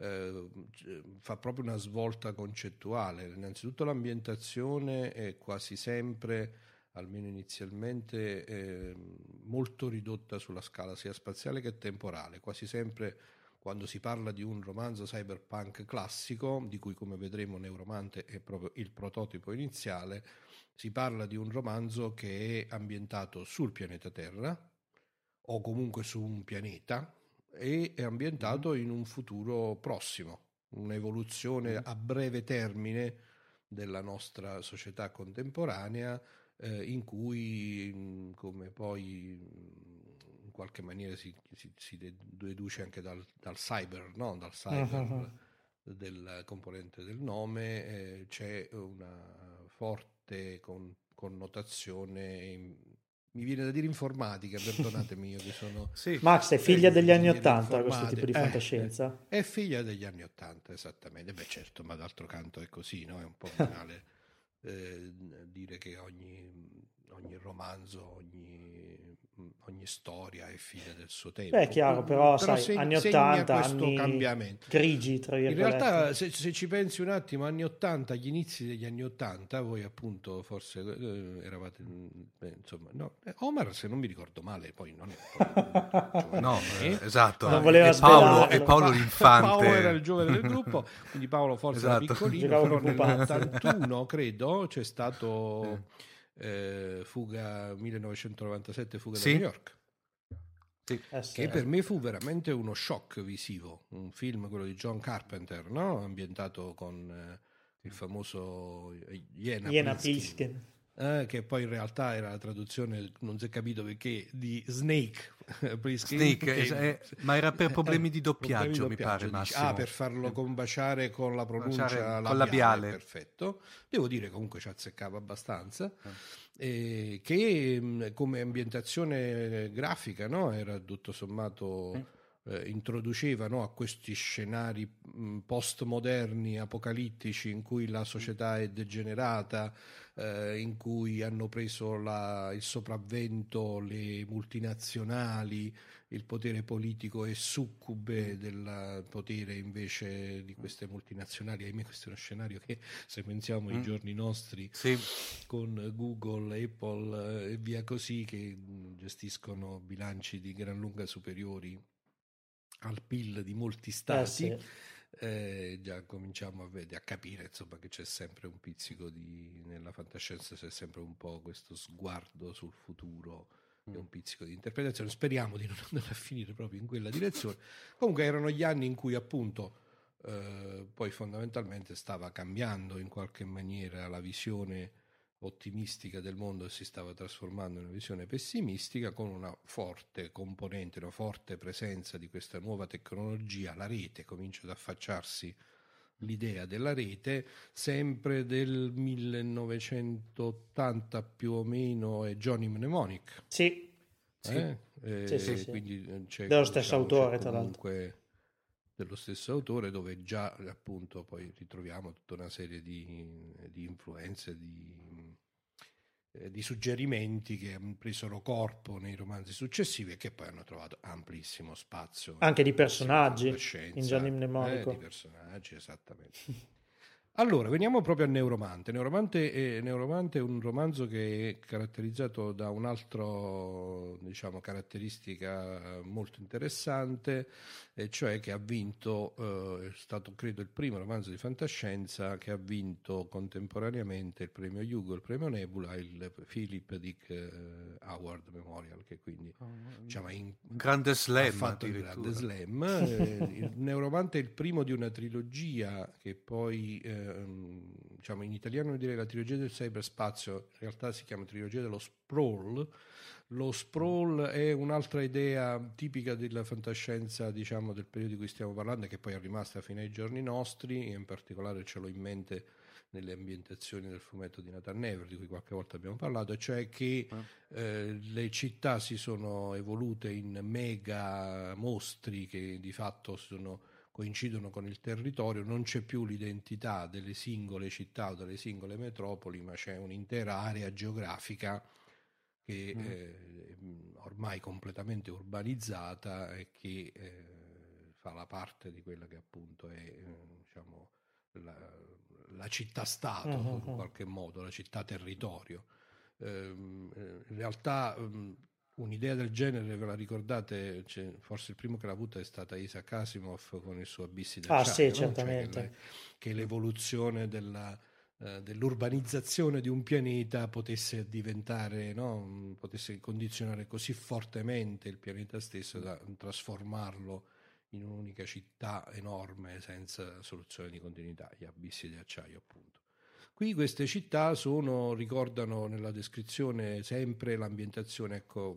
fa proprio una svolta concettuale. Innanzitutto l'ambientazione è quasi sempre, almeno inizialmente, molto ridotta sulla scala sia spaziale che temporale. Quasi sempre quando si parla di un romanzo cyberpunk classico, di cui come vedremo Neuromante è proprio il prototipo iniziale, si parla di un romanzo che è ambientato sul pianeta Terra o comunque su un pianeta e è ambientato in un futuro prossimo, un'evoluzione a breve termine della nostra società contemporanea, in cui, come poi in qualche maniera si deduce anche dal cyber, no? Dal cyber del componente del nome, c'è una forte connotazione, mi viene da dire informatica, perdonatemi, io che sono... Max è figlia degli anni '80 questo tipo di fantascienza? È figlia degli anni '80, esattamente. Beh, certo, ma d'altro canto è così, no? È un po' banale dire che ogni romanzo, ogni storia è figlia del suo tempo. Beh, è chiaro, però sai, anni '80, anni cambiamento grigi, tra virgolette. In realtà, se ci pensi un attimo, anni '80, gli inizi degli anni '80, voi appunto forse eravate, insomma, no, Omar, se non mi ricordo male, poi non è no, esatto. Non voleva e Paolo l'infante. Paolo era il giovane del gruppo, quindi Paolo forse era piccolino, però nell'81 credo c'è stato Fuga 1997, Fuga da New York. Che per me fu veramente uno shock visivo, un film, quello di John Carpenter, no? Ambientato con il famoso Jena Pilsken. Che poi in realtà era la traduzione, non si è capito perché, di Snake. Ma era per problemi di doppiaggio, mi pare, Massimo. Per farlo combaciare con la pronuncia labiale. Perfetto. Devo dire comunque ci azzeccava abbastanza. Che come ambientazione grafica, no? Era tutto sommato... introduceva, no, a questi scenari postmoderni, apocalittici, in cui la società è degenerata, in cui hanno preso il sopravvento le multinazionali, il potere politico è succube del potere invece di queste multinazionali. Ahimè, questo è uno scenario che, se pensiamo ai giorni nostri, con Google, Apple e via così, che gestiscono bilanci di gran lunga superiori al PIL di molti stati, già cominciamo a capire, insomma, che c'è sempre un pizzico nella fantascienza, c'è sempre un po' questo sguardo sul futuro e un pizzico di interpretazione. Speriamo di non andare a finire proprio in quella direzione. Comunque erano gli anni in cui appunto poi fondamentalmente stava cambiando in qualche maniera la visione ottimistica del mondo e si stava trasformando in una visione pessimistica, con una forte componente, una forte presenza di questa nuova tecnologia, la rete. Comincia ad affacciarsi l'idea della rete, sempre del 1980 più o meno, è Johnny Mnemonic. Sì. Quindi c'è, dello stesso autore, tra l'altro. Dello stesso autore, dove già appunto poi ritroviamo tutta una serie di influenze, di suggerimenti che presero corpo nei romanzi successivi e che poi hanno trovato amplissimo spazio anche di personaggi in Johnny Mnemonico. Di personaggi, esattamente. Allora, veniamo proprio a Neuromante. Neuromante è un romanzo che è caratterizzato da un'altra, diciamo, caratteristica molto interessante, e cioè che ha vinto, è stato credo il primo romanzo di fantascienza che ha vinto contemporaneamente il premio Hugo, il premio Nebula e il Philip Dick Award Memorial, che quindi diciamo grande slam, ha fatto il grande slam. Il Neuromante è il primo di una trilogia che poi diciamo in italiano direi la trilogia del cyberspazio, in realtà si chiama trilogia dello sprawl. Lo sprawl è un'altra idea tipica della fantascienza, diciamo, del periodo di cui stiamo parlando, e che poi è rimasta fino ai giorni nostri, e in particolare ce l'ho in mente nelle ambientazioni del fumetto di Nathan Never, di cui qualche volta abbiamo parlato, cioè che le città si sono evolute in mega mostri che di fatto coincidono con il territorio, non c'è più l'identità delle singole città o delle singole metropoli, ma c'è un'intera area geografica che ormai completamente urbanizzata e che fa la parte di quella che appunto è diciamo la città-stato in qualche modo, la città-territorio. In realtà un'idea del genere, ve la ricordate? Forse il primo che l'ha avuta è stata Isaac Asimov con il suo Abissi d'acciaio, sì, no? certamente. Cioè che l'evoluzione dell'urbanizzazione di un pianeta potesse diventare, no? Potesse condizionare così fortemente il pianeta stesso da trasformarlo in un'unica città enorme senza soluzione di continuità, gli abissi di acciaio appunto. Qui queste città ricordano nella descrizione sempre l'ambientazione, ecco,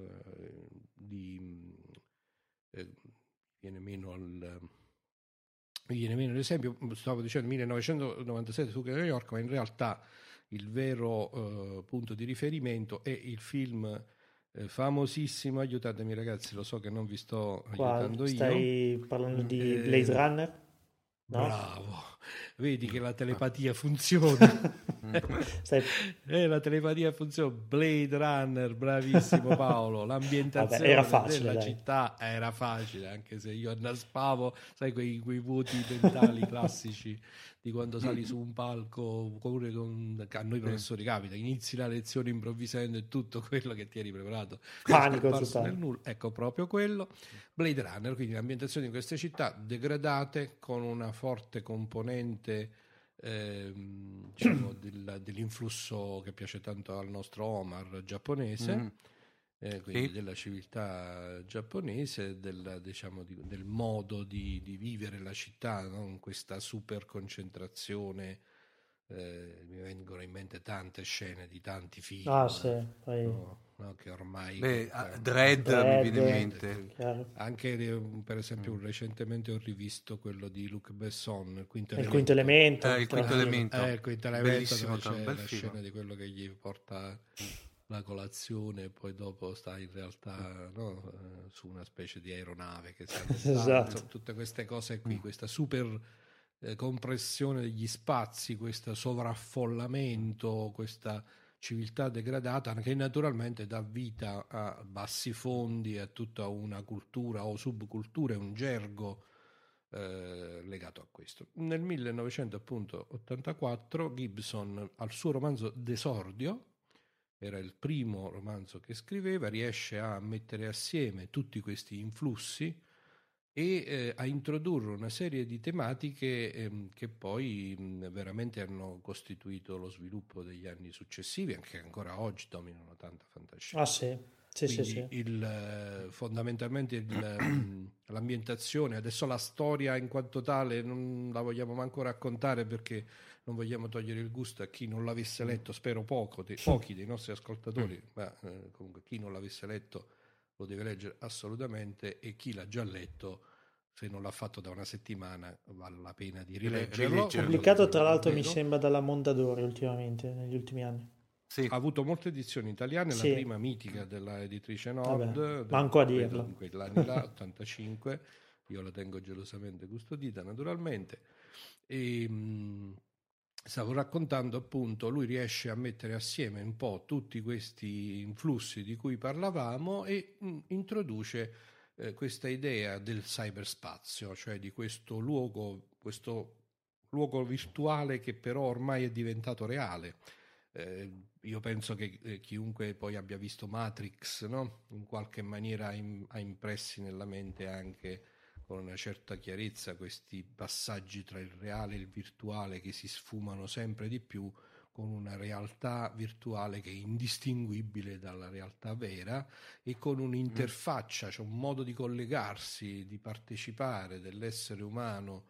viene meno l'esempio, stavo dicendo 1997 su New York, ma in realtà il vero punto di riferimento è il film famosissimo, aiutatemi ragazzi, lo so che non vi sto aiutando io. Stai parlando di Blade Runner? No? Bravo, vedi che la telepatia funziona. La telepatia funziona. Blade Runner, bravissimo Paolo. L'ambientazione era facile, della città era facile, anche se io annaspavo, sai, quei vuoti mentali classici di quando sali su un palco, a noi professori capita, inizi la lezione improvvisando e tutto quello che ti eri preparato, panico totale. Ecco, proprio quello. Blade Runner, quindi l'ambientazione di queste città degradate con una forte componente diciamo dell'influsso che piace tanto al nostro Omar giapponese, quindi della civiltà giapponese, diciamo, del modo di vivere la città, no? In questa super concentrazione. Mi vengono in mente tante scene di tanti film che ormai Dredd mi viene in mente, anche per esempio recentemente ho rivisto quello di Luc Besson, il quinto elemento, bellissimo, dove c'è bel la film. scena di quello che gli porta la colazione e poi dopo sta in realtà su una specie di aeronave che esatto. Tutte queste cose qui, questa super compressione degli spazi, questo sovraffollamento, questa civiltà degradata che naturalmente dà vita a bassi fondi, a tutta una cultura o subcultura e un gergo legato a questo. Nel 1984 Gibson, al suo romanzo D'esordio, era il primo romanzo che scriveva, riesce a mettere assieme tutti questi influssi e a introdurre una serie di tematiche che poi veramente hanno costituito lo sviluppo degli anni successivi, anche ancora oggi dominano tanta fantascienza. Sì. Fondamentalmente l'ambientazione, adesso la storia in quanto tale non la vogliamo manco raccontare perché non vogliamo togliere il gusto a chi non l'avesse letto, spero pochi dei nostri ascoltatori, ma comunque chi non l'avesse letto lo deve leggere assolutamente, e chi l'ha già letto, se non l'ha fatto da una settimana, vale la pena di rileggerlo. Pubblicato tra l'altro mi sembra dalla Mondadori ultimamente, negli ultimi anni. Sì. Ha avuto molte edizioni italiane, la prima mitica della editrice Nord, manco a dirlo, in quell'anni là, 85, io la tengo gelosamente custodita naturalmente, e stavo raccontando appunto, lui riesce a mettere assieme un po' tutti questi influssi di cui parlavamo e introduce questa idea del cyberspazio, cioè di questo luogo virtuale che però ormai è diventato reale. Io penso che chiunque poi abbia visto Matrix, no? In qualche maniera ha impressi nella mente anche con una certa chiarezza questi passaggi tra il reale e il virtuale che si sfumano sempre di più, con una realtà virtuale che è indistinguibile dalla realtà vera e con un'interfaccia, cioè un modo di collegarsi, di partecipare dell'essere umano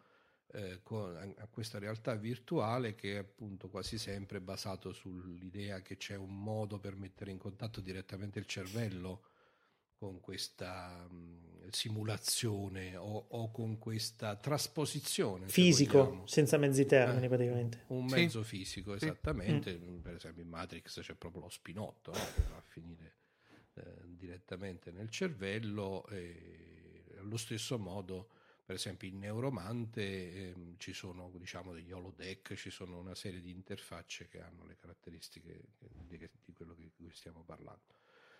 a questa realtà virtuale, che è appunto quasi sempre basato sull'idea che c'è un modo per mettere in contatto direttamente il cervello con questa simulazione o con questa trasposizione fisico, senza mezzi termini praticamente. Un mezzo fisico, esattamente. Per esempio in Matrix c'è proprio lo spinotto, no? Che va a finire direttamente nel cervello, e allo stesso modo per esempio in Neuromante ci sono, diciamo, degli holodeck, ci sono una serie di interfacce che hanno le caratteristiche di quello di cui stiamo parlando.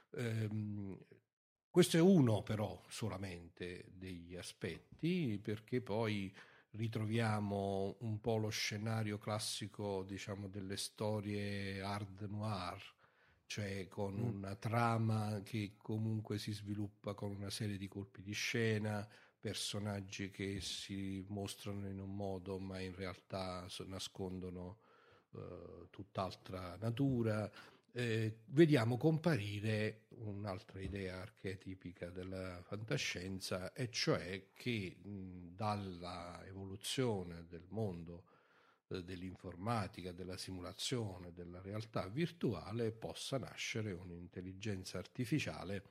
Questo è uno però solamente degli aspetti, perché poi ritroviamo un po' lo scenario classico, diciamo, delle storie hard noir, cioè con una trama che comunque si sviluppa con una serie di colpi di scena, personaggi che si mostrano in un modo ma in realtà nascondono tutt'altra natura. Vediamo comparire un'altra idea archetipica della fantascienza, e cioè che dalla evoluzione del mondo dell'informatica, della simulazione, della realtà virtuale possa nascere un'intelligenza artificiale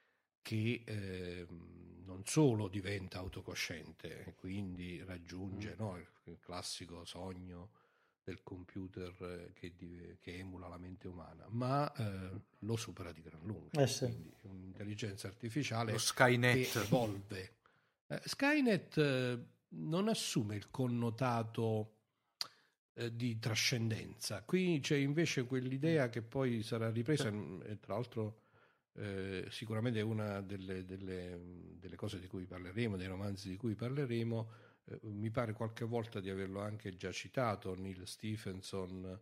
che non solo diventa autocosciente, quindi raggiunge il classico sogno del computer che emula la mente umana, ma lo supera di gran lunga. Quindi un'intelligenza artificiale, lo Skynet, che evolve. Skynet non assume il connotato di trascendenza. Qui c'è invece quell'idea che poi sarà ripresa, e tra l'altro sicuramente è una delle cose di cui parleremo, dei romanzi di cui parleremo. Mi pare qualche volta di averlo anche già citato, Neil Stephenson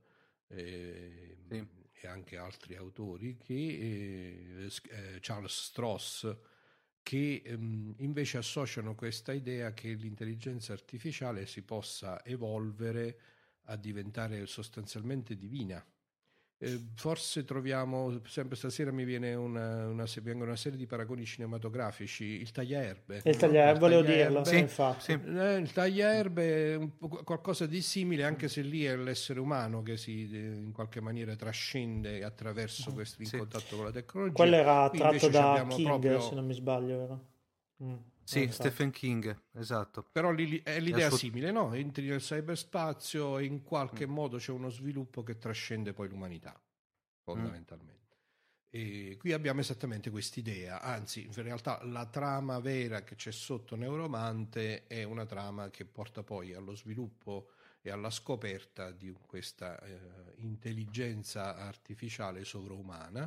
e anche altri autori, che Charles Stross, che invece associano questa idea che l'intelligenza artificiale si possa evolvere a diventare sostanzialmente divina. Forse troviamo, sempre stasera mi viene vengono una serie di paragoni cinematografici, il tagliaerbe. Il tagliaerbe, volevo dirlo, infatti. Il tagliaerbe è qualcosa di simile, anche se lì è l'essere umano che in qualche maniera trascende attraverso questo in contatto con la tecnologia. Quello era tratto da King, se non mi sbaglio, vero? Sì, Stephen King, esatto. Però lì è l'idea simile, no? Entri nel cybersspazio e in qualche modo c'è uno sviluppo che trascende poi l'umanità, fondamentalmente. E qui abbiamo esattamente quest'idea, anzi, in realtà la trama vera che c'è sotto Neuromante è una trama che porta poi allo sviluppo e alla scoperta di questa intelligenza artificiale sovraumana,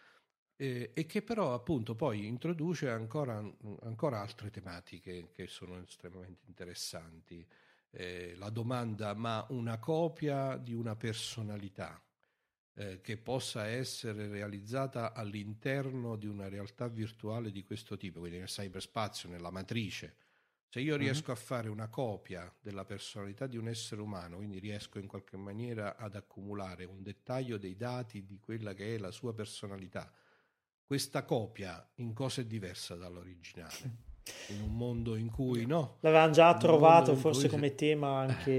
e che però appunto poi introduce ancora altre tematiche che sono estremamente interessanti. La domanda: ma una copia di una personalità che possa essere realizzata all'interno di una realtà virtuale di questo tipo, quindi nel cyberspazio, nella matrice, se io riesco a fare una copia della personalità di un essere umano, quindi riesco in qualche maniera ad accumulare un dettaglio dei dati di quella che è la sua personalità, questa copia in cosa è diversa dall'originale? In un mondo in cui l'avevano già trovato forse come tema anche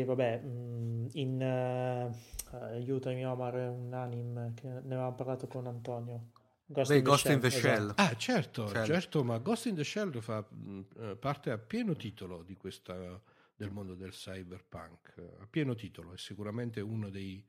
aiutami Omar, un anime che ne avevamo parlato con Antonio, Ghost in the Shell. Esatto. Certo, ma Ghost in the Shell fa parte a pieno titolo di del mondo del cyberpunk, a pieno titolo. È sicuramente uno dei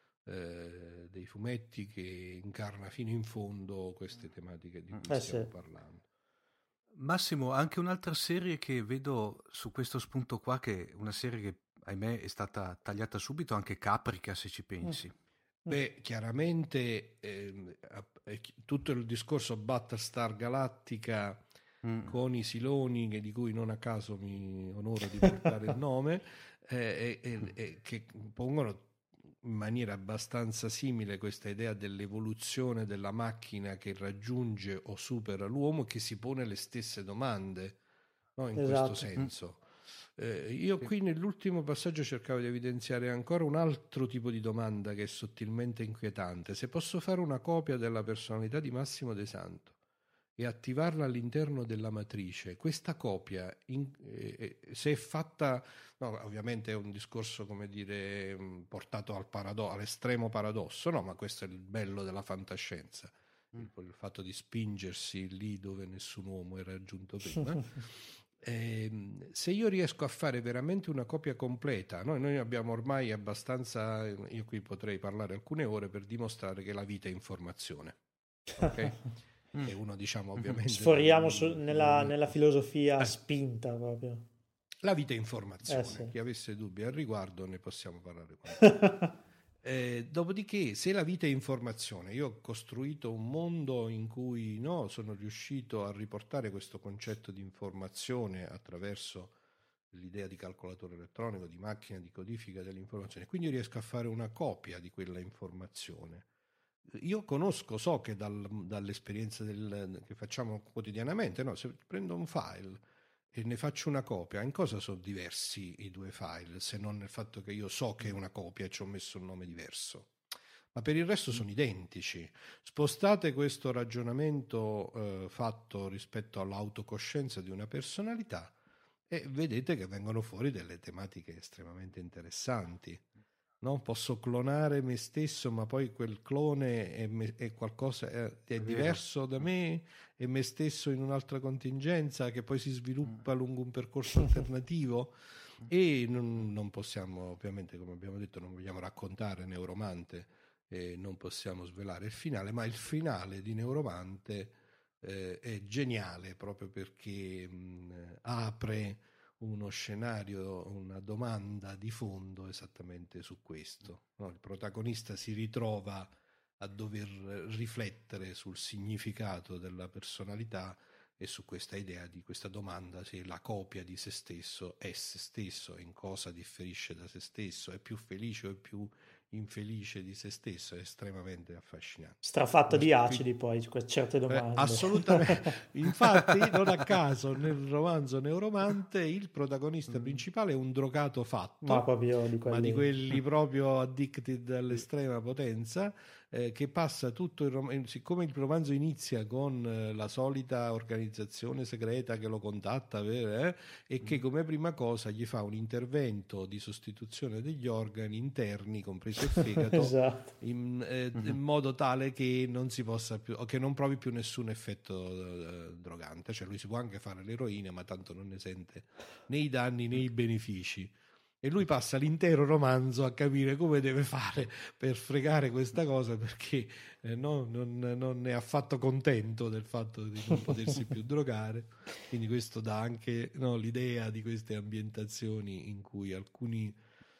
fumetti che incarna fino in fondo queste tematiche di cui stiamo parlando. Massimo, anche un'altra serie che vedo su questo spunto qua, che è una serie che ahimè è stata tagliata subito, anche Caprica, se ci pensi. Beh, chiaramente tutto il discorso Battlestar Galactica con i Siloni, di cui non a caso mi onoro di portare il nome, che pongono in maniera abbastanza simile questa idea dell'evoluzione della macchina che raggiunge o supera l'uomo, che si pone le stesse domande, no? In questo senso. Io qui nell'ultimo passaggio cercavo di evidenziare ancora un altro tipo di domanda che è sottilmente inquietante. Se posso fare una copia della personalità di Massimo De Santo e attivarla all'interno della matrice, questa copia, se è fatta, no, ovviamente è un discorso, come dire, portato all'estremo paradosso, no, ma questo è il bello della fantascienza, il fatto di spingersi lì dove nessun uomo era giunto prima. Se io riesco a fare veramente una copia completa, noi abbiamo ormai abbastanza, io qui potrei parlare alcune ore per dimostrare che la vita è informazione, ok? E uno, diciamo, ovviamente sforiamo nella filosofia spinta proprio. La vita è informazione, sì. Chi avesse dubbi al riguardo ne possiamo parlare dopodiché, se la vita è informazione, io ho costruito un mondo in cui sono riuscito a riportare questo concetto di informazione attraverso l'idea di calcolatore elettronico, di macchina di codifica dell'informazione, quindi io riesco a fare una copia di quella informazione. Io so che dall'esperienza che facciamo quotidianamente, se prendo un file e ne faccio una copia, in cosa sono diversi i due file, se non nel fatto che io so che è una copia e ci ho messo un nome diverso, ma per il resto sono identici. Spostate questo ragionamento fatto rispetto all'autocoscienza di una personalità e vedete che vengono fuori delle tematiche estremamente interessanti. No? Posso clonare me stesso, ma poi quel clone è qualcosa, è diverso da me, è me stesso in un'altra contingenza che poi si sviluppa lungo un percorso alternativo. E non possiamo, ovviamente, come abbiamo detto, non vogliamo raccontare Neuromante, non possiamo svelare il finale, ma il finale di Neuromante è geniale proprio perché apre uno scenario, una domanda di fondo esattamente su questo. Il protagonista si ritrova a dover riflettere sul significato della personalità e su questa idea di questa domanda, se la copia di se stesso è se stesso, in cosa differisce da se stesso, è più felice o è più infelice di se stesso, è estremamente affascinante. Strafatto di acidi poi certe domande. Assolutamente. Infatti, non a caso nel romanzo Neuromante il protagonista principale è un drogato fatto, ma proprio di quelli proprio addicted all'estrema potenza, che passa tutto il romanzo, siccome il romanzo inizia con la solita organizzazione segreta che lo contatta e che come prima cosa gli fa un intervento di sostituzione degli organi interni, compreso il fegato, esatto. in modo tale che non si possa più, che non provi più nessun effetto drogante. Cioè lui si può anche fare l'eroina, ma tanto non ne sente né i danni né i benefici. E lui passa l'intero romanzo a capire come deve fare per fregare questa cosa, perché non è affatto contento del fatto di non potersi più drogare. Quindi questo dà anche l'idea di queste ambientazioni in cui alcuni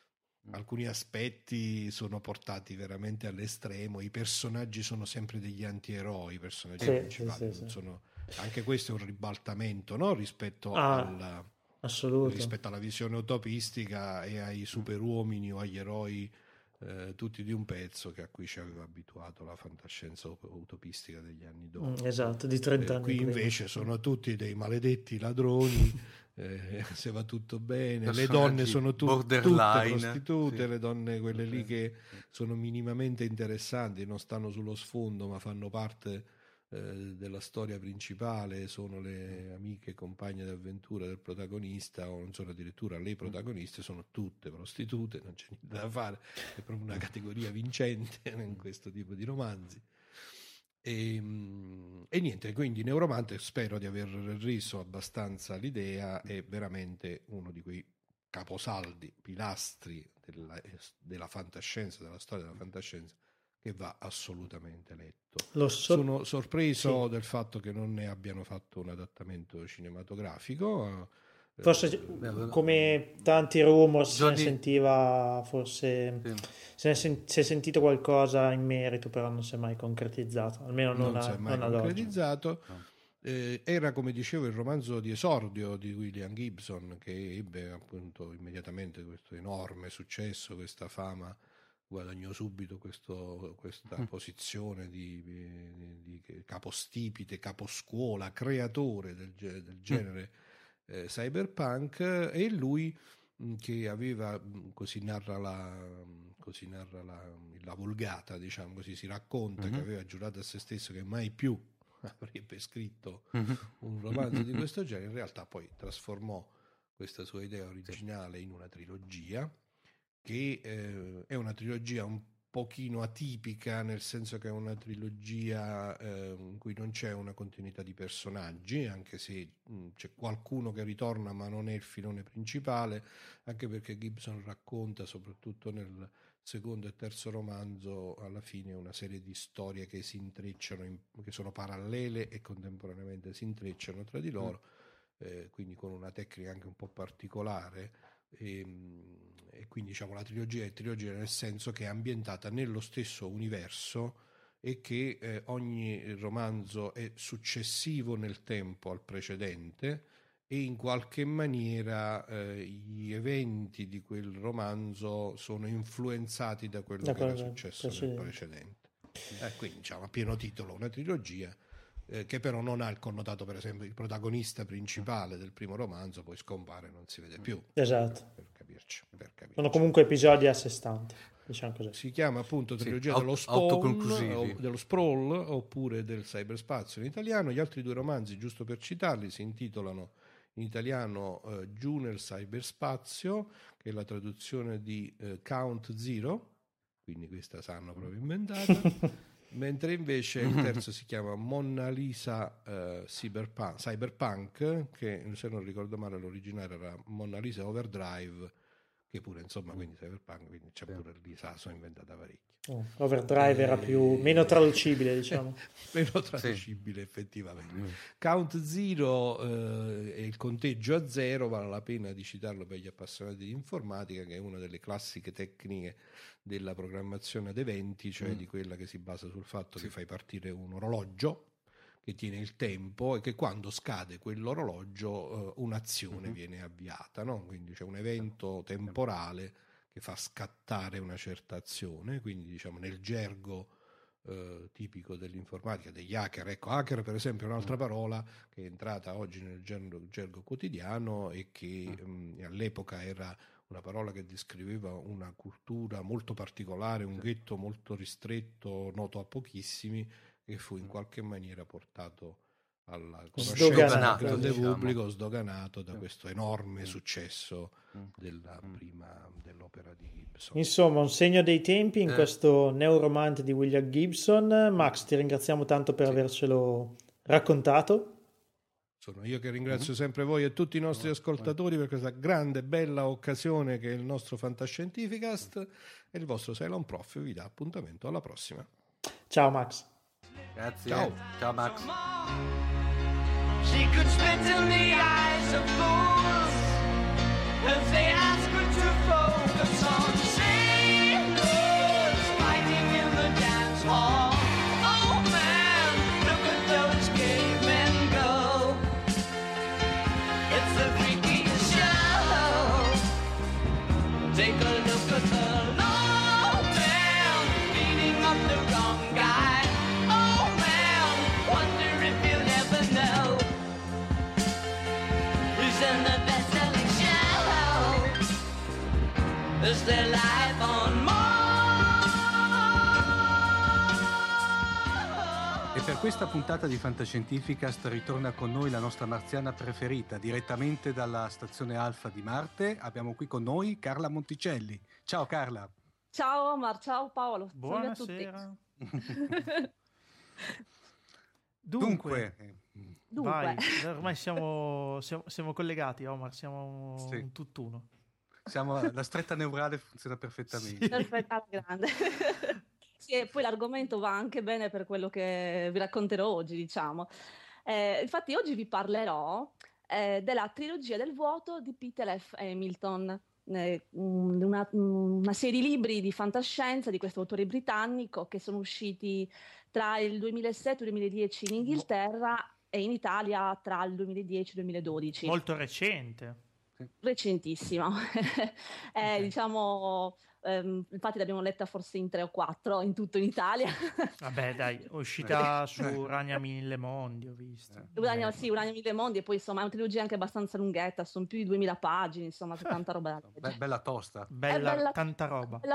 aspetti sono portati veramente all'estremo. I personaggi sono sempre degli antieroi, i personaggi principali. Sono, anche questo è un ribaltamento, rispetto rispetto alla visione utopistica e ai superuomini o agli eroi tutti di un pezzo a cui ci aveva abituato la fantascienza utopistica degli anni dopo. Esatto, di 30 anni. Qui invece sono tutti dei maledetti ladroni, se va tutto bene, le donne sono tutte prostitute, le donne quelle lì che sono minimamente interessanti, non stanno sullo sfondo ma fanno parte della storia principale, sono le amiche compagne d'avventura del protagonista, o non sono addirittura le protagoniste, sono tutte prostitute, non c'è niente da fare, è proprio una categoria vincente in questo tipo di romanzi. E niente, quindi Neuromante, spero di aver reso abbastanza l'idea, è veramente uno di quei caposaldi, pilastri della fantascienza, della storia della fantascienza, che va assolutamente letto. Sono sorpreso del fatto che non ne abbiano fatto un adattamento cinematografico. Forse come tanti rumor se ne sentiva, forse si è sentito qualcosa in merito, però non si è mai concretizzato, almeno non si è mai concretizzato. Era, come dicevo, il romanzo di esordio di William Gibson, che ebbe appunto immediatamente questo enorme successo, questa fama, guadagnò subito questa posizione di capostipite, caposcuola, creatore del genere cyberpunk, e lui che aveva, così narra la vulgata, diciamo così, si racconta che aveva giurato a se stesso che mai più avrebbe scritto un romanzo di questo genere. In realtà poi trasformò questa sua idea originale in una trilogia, che è una trilogia un pochino atipica, nel senso che è una trilogia in cui non c'è una continuità di personaggi, anche se c'è qualcuno che ritorna, ma non è il filone principale, anche perché Gibson racconta, soprattutto nel secondo e terzo romanzo, alla fine una serie di storie che si intrecciano, che sono parallele e contemporaneamente si intrecciano tra di loro, quindi con una tecnica anche un po' particolare. E quindi diciamo la trilogia è trilogia nel senso che è ambientata nello stesso universo e che ogni romanzo è successivo nel tempo al precedente e in qualche maniera gli eventi di quel romanzo sono influenzati da quello che era successo nel precedente. Quindi diciamo a pieno titolo una trilogia che però non ha il connotato, per esempio, il protagonista principale del primo romanzo poi scompare, non si vede più. Esatto. Per capirci. Sono comunque episodi a sé stanti, diciamo così. Si chiama appunto trilogia dello sprawl oppure del cyberspazio in italiano. Gli altri due romanzi, giusto per citarli, si intitolano in italiano Giù nel cyberspazio, che è la traduzione di Count Zero, quindi questa s'hanno proprio inventata. Mentre invece il terzo si chiama Mona Lisa Cyberpunk, che se non ricordo male l'originale era Mona Lisa Overdrive, che pure insomma quindi Cyberpunk, quindi c'è pure lì sono inventata parecchio. Overdrive era meno traducibile, diciamo. Meno traducibile, effettivamente. Count Zero è il conteggio a zero, vale la pena di citarlo per gli appassionati di informatica, che è una delle classiche tecniche della programmazione ad eventi, cioè di quella che si basa sul fatto che fai partire un orologio che tiene il tempo e che quando scade quell'orologio un'azione viene avviata, no? Quindi c'è un evento temporale che fa scattare una certa azione, quindi diciamo nel gergo tipico dell'informatica, degli hacker. Ecco, hacker per esempio è un'altra parola che è entrata oggi nel gergo quotidiano e che all'epoca era una parola che descriveva una cultura molto particolare, un ghetto molto ristretto, noto a pochissimi, che fu in qualche maniera portato alla conoscenza del grande pubblico, sdoganato da questo enorme successo dell'opera di Gibson. Insomma, un segno dei tempi in questo neuromante di William Gibson. Max, ti ringraziamo tanto per avercelo raccontato. Sono io che ringrazio sempre voi e tutti i nostri ascoltatori per questa grande, bella occasione che è il nostro Fantascientificast, e il vostro Cylon Prof vi dà appuntamento alla prossima. Ciao Max. Grazie. Ciao Max. She could spit in the eyes of fools if they ask her to focus on sailors fighting in the dance hall. Oh man, look at those cavemen go. It's the freakiest show. Take a look at the low man beating up the wrong guy. Oh man, wonder if you'll ever know who's in the best-selling show. Is their life on Mars? E per questa puntata di Fantascientificast ritorna con noi la nostra marziana preferita, direttamente dalla stazione Alfa di Marte. Abbiamo qui con noi Carla Monticelli. Ciao Carla. Ciao Omar, ciao Paolo. Buonasera. Dunque. Vai, ormai siamo collegati, Omar, siamo un tutt'uno. La stretta neurale funziona perfettamente. Sì. Perfetta, alla grande. Sì, e poi l'argomento va anche bene per quello che vi racconterò oggi, diciamo. Infatti oggi vi parlerò della trilogia del vuoto di Peter F. Hamilton, una serie di libri di fantascienza di questo autore britannico che sono usciti tra il 2007 e il 2010 in Inghilterra e in Italia tra il 2010 e il 2012. Molto recente. Recentissimo. Diciamo, infatti l'abbiamo letta forse in 3 o 4 in tutto in Italia. Vabbè dai, è uscita su Ragna Mille Mondi, ho visto. Ragna Mille Mondi, e poi insomma è una trilogia anche abbastanza lunghetta, sono più di 2000 pagine, insomma c'è tanta roba da leggere. Bella tosta. Tanta roba. Bella tosta,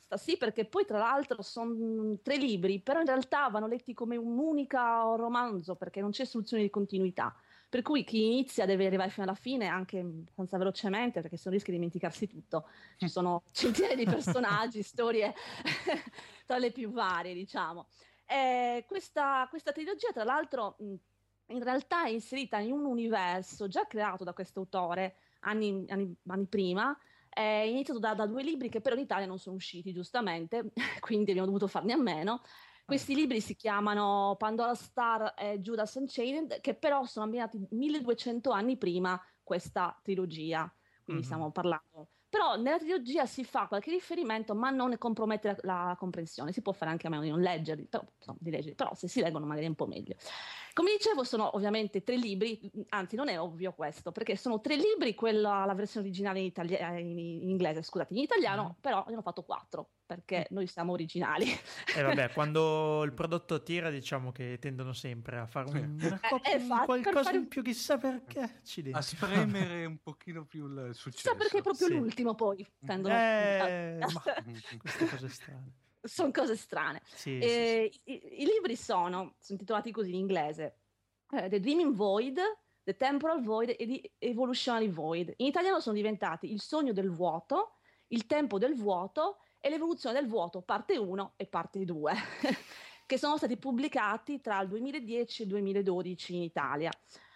basta, sì, perché poi tra l'altro sono 3 libri, però in realtà vanno letti come un unico romanzo, perché non c'è soluzione di continuità. Per cui chi inizia deve arrivare fino alla fine anche abbastanza velocemente, perché se no rischia di dimenticarsi tutto. Ci sono centinaia di personaggi, storie tra le più varie, diciamo. Questa trilogia, tra l'altro, in realtà è inserita in un universo già creato da questo autore anni prima. È iniziato da 2 libri che però in Italia non sono usciti, giustamente, quindi abbiamo dovuto farne a meno. Questi libri si chiamano Pandora Star e Judas Unchained, che però sono ambientati 1200 anni prima questa trilogia, quindi stiamo parlando. Però nella trilogia si fa qualche riferimento, ma non ne compromette la comprensione. Si può fare anche a meno di non leggerli, però, insomma, di leggerli, però se si leggono magari è un po' meglio. Come dicevo, sono ovviamente 3 libri, anzi non è ovvio questo, perché sono 3 libri, la versione originale in inglese, scusate, in italiano, però ne hanno fatto 4, perché noi siamo originali. E vabbè, quando il prodotto tira, diciamo che tendono sempre a fare una copia di qualcosa in più, chissà perché. Accidenti. A spremere un pochino più il successo. Chissà perché è proprio l'ultimo poi tendono ma queste cose strane. Sono cose strane. Sì. I libri sono intitolati così in inglese: The Dreaming Void, The Temporal Void e The Evolutionary Void. In italiano sono diventati Il sogno del vuoto, Il tempo del vuoto e L'evoluzione del vuoto, parte 1 e parte 2, che sono stati pubblicati tra il 2010 e il 2012 in Italia.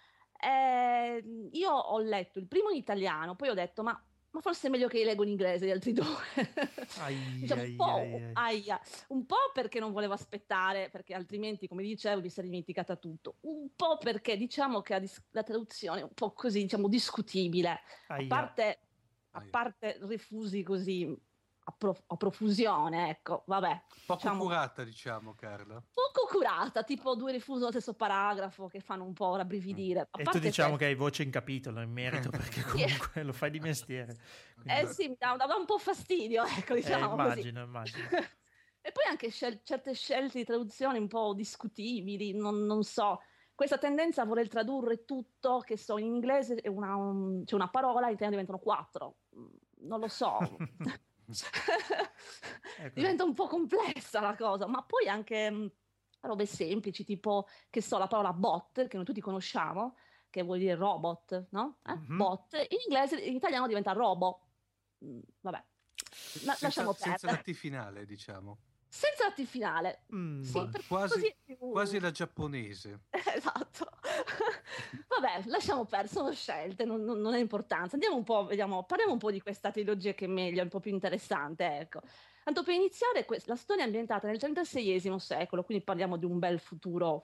Io ho letto il primo in italiano, poi ho detto ma forse è meglio che leggo in inglese gli altri 2. Diciamo, un po' perché non volevo aspettare, perché altrimenti, come dicevo, mi sarei dimenticata tutto. Un po' perché diciamo che la traduzione è un po' così, diciamo, discutibile. A parte refusi così a profusione, ecco, vabbè. Poco curata, diciamo, Carla. Poco curata, tipo 2 refusi allo stesso paragrafo che fanno un po' rabbrividire. E tu diciamo che hai voce in capitolo in merito, perché comunque lo fai di mestiere. Quindi... sì, mi dà un po' fastidio, ecco, diciamo immagino. E poi anche certe scelte di traduzione un po' discutibili, non so. Questa tendenza a voler tradurre tutto, che so, in inglese c'è una parola, in italiano diventano 4. Non lo so. Diventa un po' complessa la cosa, ma poi anche robe semplici, tipo, che so, la parola bot, che noi tutti conosciamo, che vuol dire robot, no? Bot, in inglese, in italiano diventa robo. Vabbè, lasciamo perdere. Senza la T finale, diciamo. Senza la T finale. Sì, quasi la giapponese. Esatto. Vabbè, lasciamo perdere, sono scelte, non è importanza. Andiamo un po', parliamo un po' di questa trilogia che è meglio, è un po' più interessante, ecco. Tanto per iniziare, la storia è ambientata nel XXXI secolo, quindi parliamo di un bel futuro.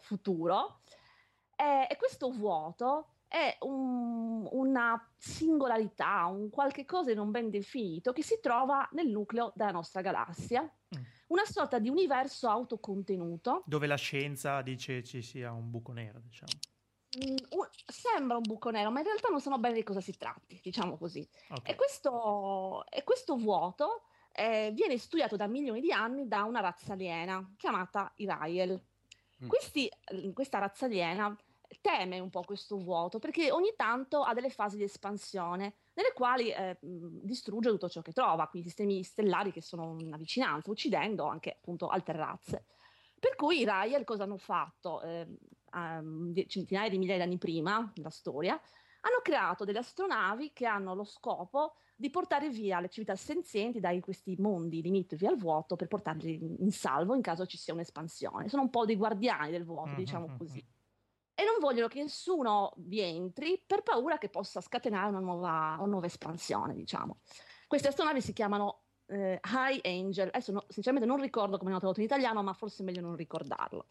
E questo vuoto è una singolarità, un qualche cosa di non ben definito che si trova nel nucleo della nostra galassia. Una sorta di universo autocontenuto. Dove la scienza dice ci sia un buco nero, diciamo. Sembra un buco nero, ma in realtà non so bene di cosa si tratti, diciamo così. Okay. E questo vuoto viene studiato da milioni di anni da una razza aliena chiamata i Rael. Questa razza aliena teme un po' questo vuoto perché ogni tanto ha delle fasi di espansione nelle quali distrugge tutto ciò che trova, quindi sistemi stellari che sono in vicinanza, uccidendo anche appunto altre razze. Per cui i Rael cosa hanno fatto? Centinaia di migliaia di anni prima della storia, hanno creato delle astronavi che hanno lo scopo di portare via le civiltà senzienti da questi mondi limitrofi al vuoto per portarli in salvo in caso ci sia un'espansione. Sono un po' dei guardiani del vuoto, diciamo così. E non vogliono che nessuno vi entri per paura che possa scatenare una nuova espansione, diciamo. Queste astronavi si chiamano High Angel. Adesso sinceramente non ricordo come hanno tradotto in italiano, ma forse è meglio non ricordarlo.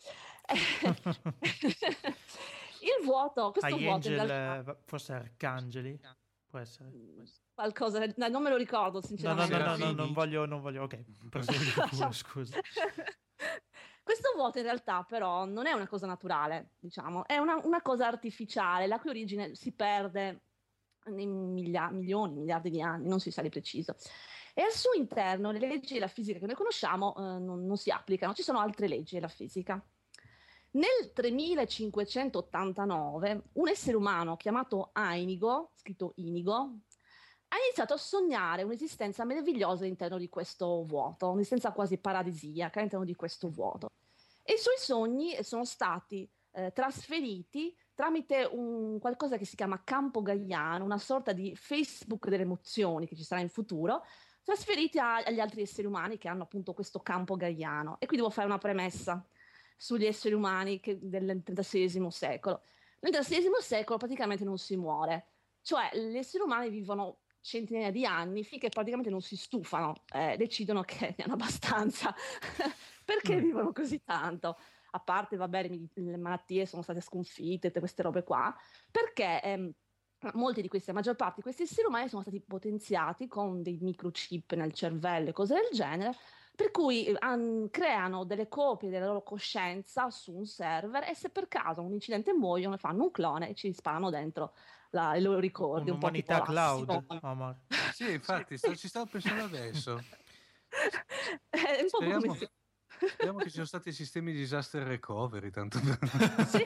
Il vuoto, questo High vuoto Angel, in realtà, forse Arcangeli, può essere. Qualcosa, non me lo ricordo sinceramente. No, non voglio, ok, prosegui pure, scusa. Questo vuoto in realtà però non è una cosa naturale, diciamo, è una cosa artificiale, la cui origine si perde in miliardi di anni, non si sa di preciso. E al suo interno le leggi della fisica che noi conosciamo non si applicano, ci sono altre leggi della fisica. Nel 3589 un essere umano chiamato Inigo, scritto Inigo, ha iniziato a sognare un'esistenza meravigliosa all'interno di questo vuoto, un'esistenza quasi paradisiaca all'interno di questo vuoto. E i suoi sogni sono stati trasferiti tramite un qualcosa che si chiama campo gaiano, una sorta di Facebook delle emozioni che ci sarà in futuro, trasferiti agli altri esseri umani che hanno appunto questo campo gaiano. E qui devo fare una premessa sugli esseri umani del XXXI secolo. Nel XXXI secolo praticamente non si muore, cioè gli esseri umani vivono centinaia di anni finché praticamente non si stufano, decidono che ne hanno abbastanza. Perché vivono così tanto? A parte, va bene, le malattie sono state sconfitte, tutte queste robe qua, perché la maggior parte di questi esseri umani sono stati potenziati con dei microchip nel cervello e cose del genere, per cui creano delle copie della loro coscienza su un server e se per caso un incidente muoiono, fanno un clone e ci sparano dentro i loro ricordi. Un'umanità un po' tipo cloud, Lassimo. Omar. Sì, infatti, ci stavo pensando adesso. È un po' come se... Speriamo che ci siano stati sistemi di disaster recovery, tanto Sì,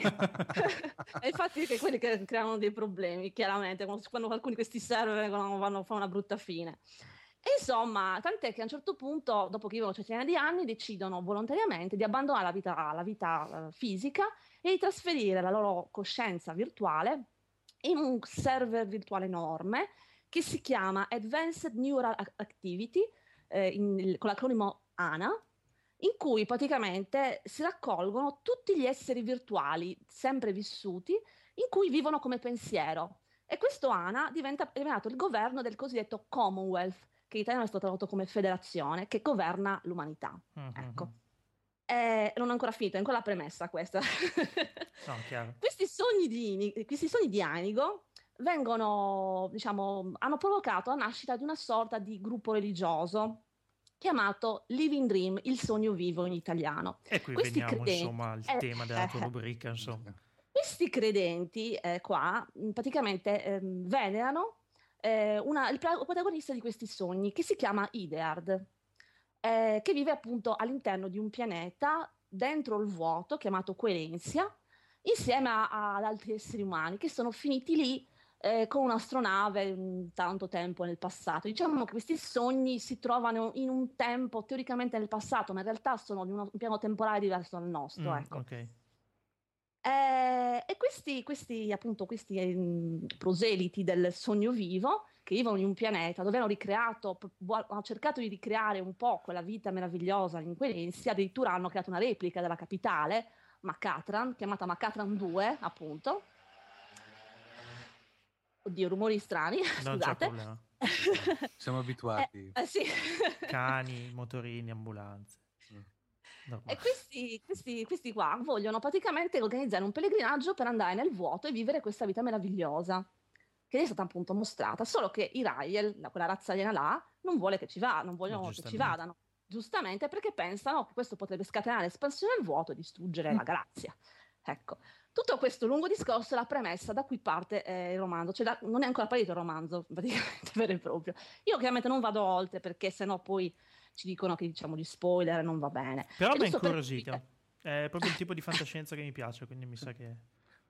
e infatti che quelli che creano dei problemi, chiaramente, quando alcuni di questi server vanno a fare una brutta fine. E insomma, tant'è che a un certo punto, dopo che vivono centinaia di anni, decidono volontariamente di abbandonare la vita fisica e di trasferire la loro coscienza virtuale in un server virtuale enorme che si chiama Advanced Neural Activity, con l'acronimo ANA, in cui praticamente si raccolgono tutti gli esseri virtuali sempre vissuti in cui vivono come pensiero. E questo ANA è diventato il governo del cosiddetto Commonwealth, che in italiano è stato tradotto come federazione, che governa l'umanità. Ecco. Non ho ancora finito, è ancora la premessa questa. No, chiaro. Questi sogni di Inigo vengono, diciamo, hanno provocato la nascita di una sorta di gruppo religioso chiamato Living Dream, il sogno vivo in italiano. E qui Questi veniamo credenti, insomma al tema della tua rubrica, insomma. Questi credenti qua praticamente venerano il protagonista di questi sogni che si chiama Ideard, che vive appunto all'interno di un pianeta dentro il vuoto chiamato Querensia, insieme ad altri esseri umani che sono finiti lì con un'astronave tanto tempo nel passato. Diciamo che questi sogni si trovano in un tempo teoricamente nel passato, ma in realtà sono di un piano temporale diverso dal nostro. Ecco. Ok. E questi proseliti del sogno vivo che vivono in un pianeta dove hanno cercato di ricreare un po' quella vita meravigliosa in Querensia, addirittura hanno creato una replica della capitale, Makatran, chiamata Makatran 2, appunto. Oddio, rumori strani, Non c'è scusate. problema. siamo abituati. Sì. Cani, motorini, ambulanze. E questi qua vogliono praticamente organizzare un pellegrinaggio per andare nel vuoto e vivere questa vita meravigliosa che è stata appunto mostrata, solo che i Rael, quella razza aliena là, non vuole che ci non vogliono che ci vadano, giustamente perché pensano che questo potrebbe scatenare l'espansione del vuoto e distruggere la galassia. Ecco, tutto questo lungo discorso è la premessa da cui parte il romanzo, cioè non è ancora partito il romanzo, praticamente vero e proprio. Io chiaramente non vado oltre perché sennò poi ci dicono che diciamo di spoiler, non va bene. Però E mi è giusto per incuriosito. dire- È proprio il tipo di fantascienza che mi piace, quindi mi sa che...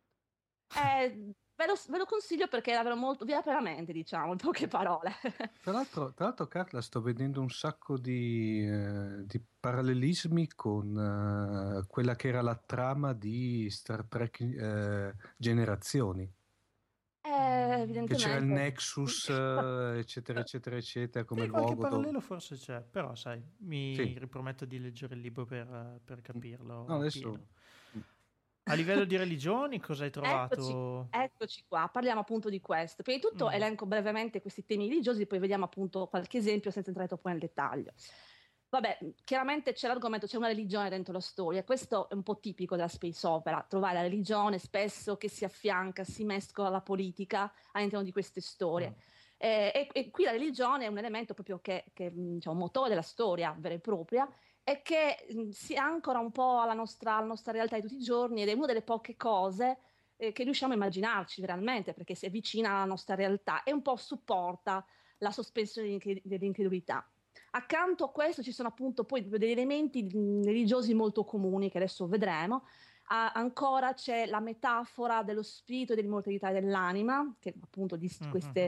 ve lo consiglio perché è davvero molto, vi apre la mente, diciamo, in poche parole. Tra l'altro, Carla, sto vedendo un sacco di parallelismi con quella che era la trama di Star Trek Generazioni. Che Evidentemente. c'era il Nexus, eccetera, eccetera, eccetera, come qualche luogo parallelo forse c'è, però sai, mi Sì. riprometto di leggere il libro per capirlo. No, adesso... appieno. A livello di religioni, cosa hai trovato? Eccoci qua, parliamo appunto di questo. Prima di tutto elenco brevemente questi temi religiosi, poi vediamo appunto qualche esempio senza entrare troppo nel dettaglio. Vabbè, chiaramente c'è l'argomento, c'è una religione dentro la storia, questo è un po' tipico della space opera, trovare la religione spesso che si affianca, si mescola alla politica all'interno di queste storie. E qui la religione è un elemento proprio che diciamo, un motore della storia vera e propria, e che si ancora un po' alla nostra realtà di tutti i giorni ed è una delle poche cose che riusciamo a immaginarci veramente perché si avvicina alla nostra realtà e un po' supporta la sospensione dell'incredulità. Accanto a questo ci sono appunto poi degli elementi religiosi molto comuni che adesso vedremo. Ancora c'è la metafora dello spirito e dell'immortalità dell'anima, che appunto di queste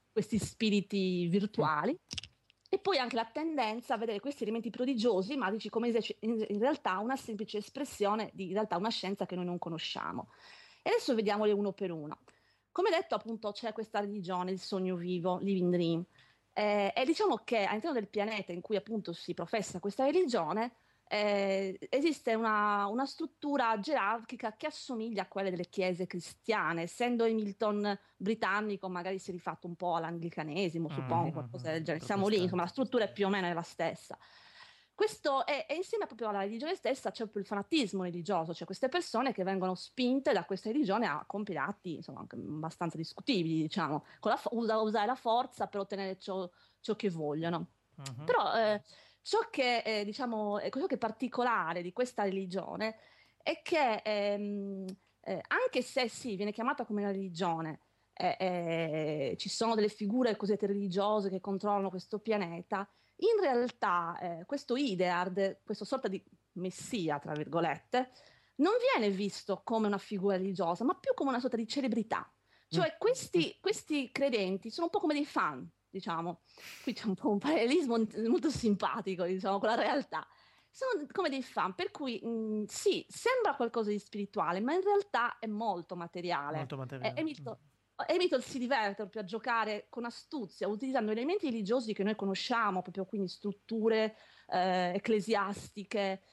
questi spiriti virtuali. E poi anche la tendenza a vedere questi elementi prodigiosi, magici, come in realtà una semplice espressione di in realtà una scienza che noi non conosciamo. E adesso vediamoli uno per uno. Come detto, appunto, c'è questa religione, il sogno vivo, Living Dream. E diciamo che all'interno del pianeta in cui appunto si professa questa religione, esiste una struttura gerarchica che assomiglia a quelle delle chiese cristiane. Essendo Hamilton britannico, magari si è rifatto un po' all'anglicanesimo, suppongo, qualcosa del genere. Siamo lì, insomma, la struttura è più o meno la stessa. Questo è insieme proprio alla religione stessa, c'è proprio il fanatismo religioso, cioè queste persone che vengono spinte da questa religione a compiere atti, insomma, anche abbastanza discutibili, diciamo, con usare la forza per ottenere ciò che vogliono. Però ciò che diciamo, quello che è particolare di questa religione è che anche se sì, viene chiamata come una religione, ci sono delle figure cosiddette religiose che controllano questo pianeta, in realtà questo Ideard, questa sorta di messia, tra virgolette, non viene visto come una figura religiosa, ma più come una sorta di celebrità. Cioè questi credenti sono un po' come dei fan, diciamo. Qui c'è un po' un parallelismo molto simpatico, diciamo, con la realtà. Sono come dei fan, per cui sì, sembra qualcosa di spirituale, ma in realtà è molto materiale. Molto materiale. Hamilton si diverte proprio a giocare con astuzia, utilizzando elementi religiosi che noi conosciamo, proprio quindi strutture ecclesiastiche,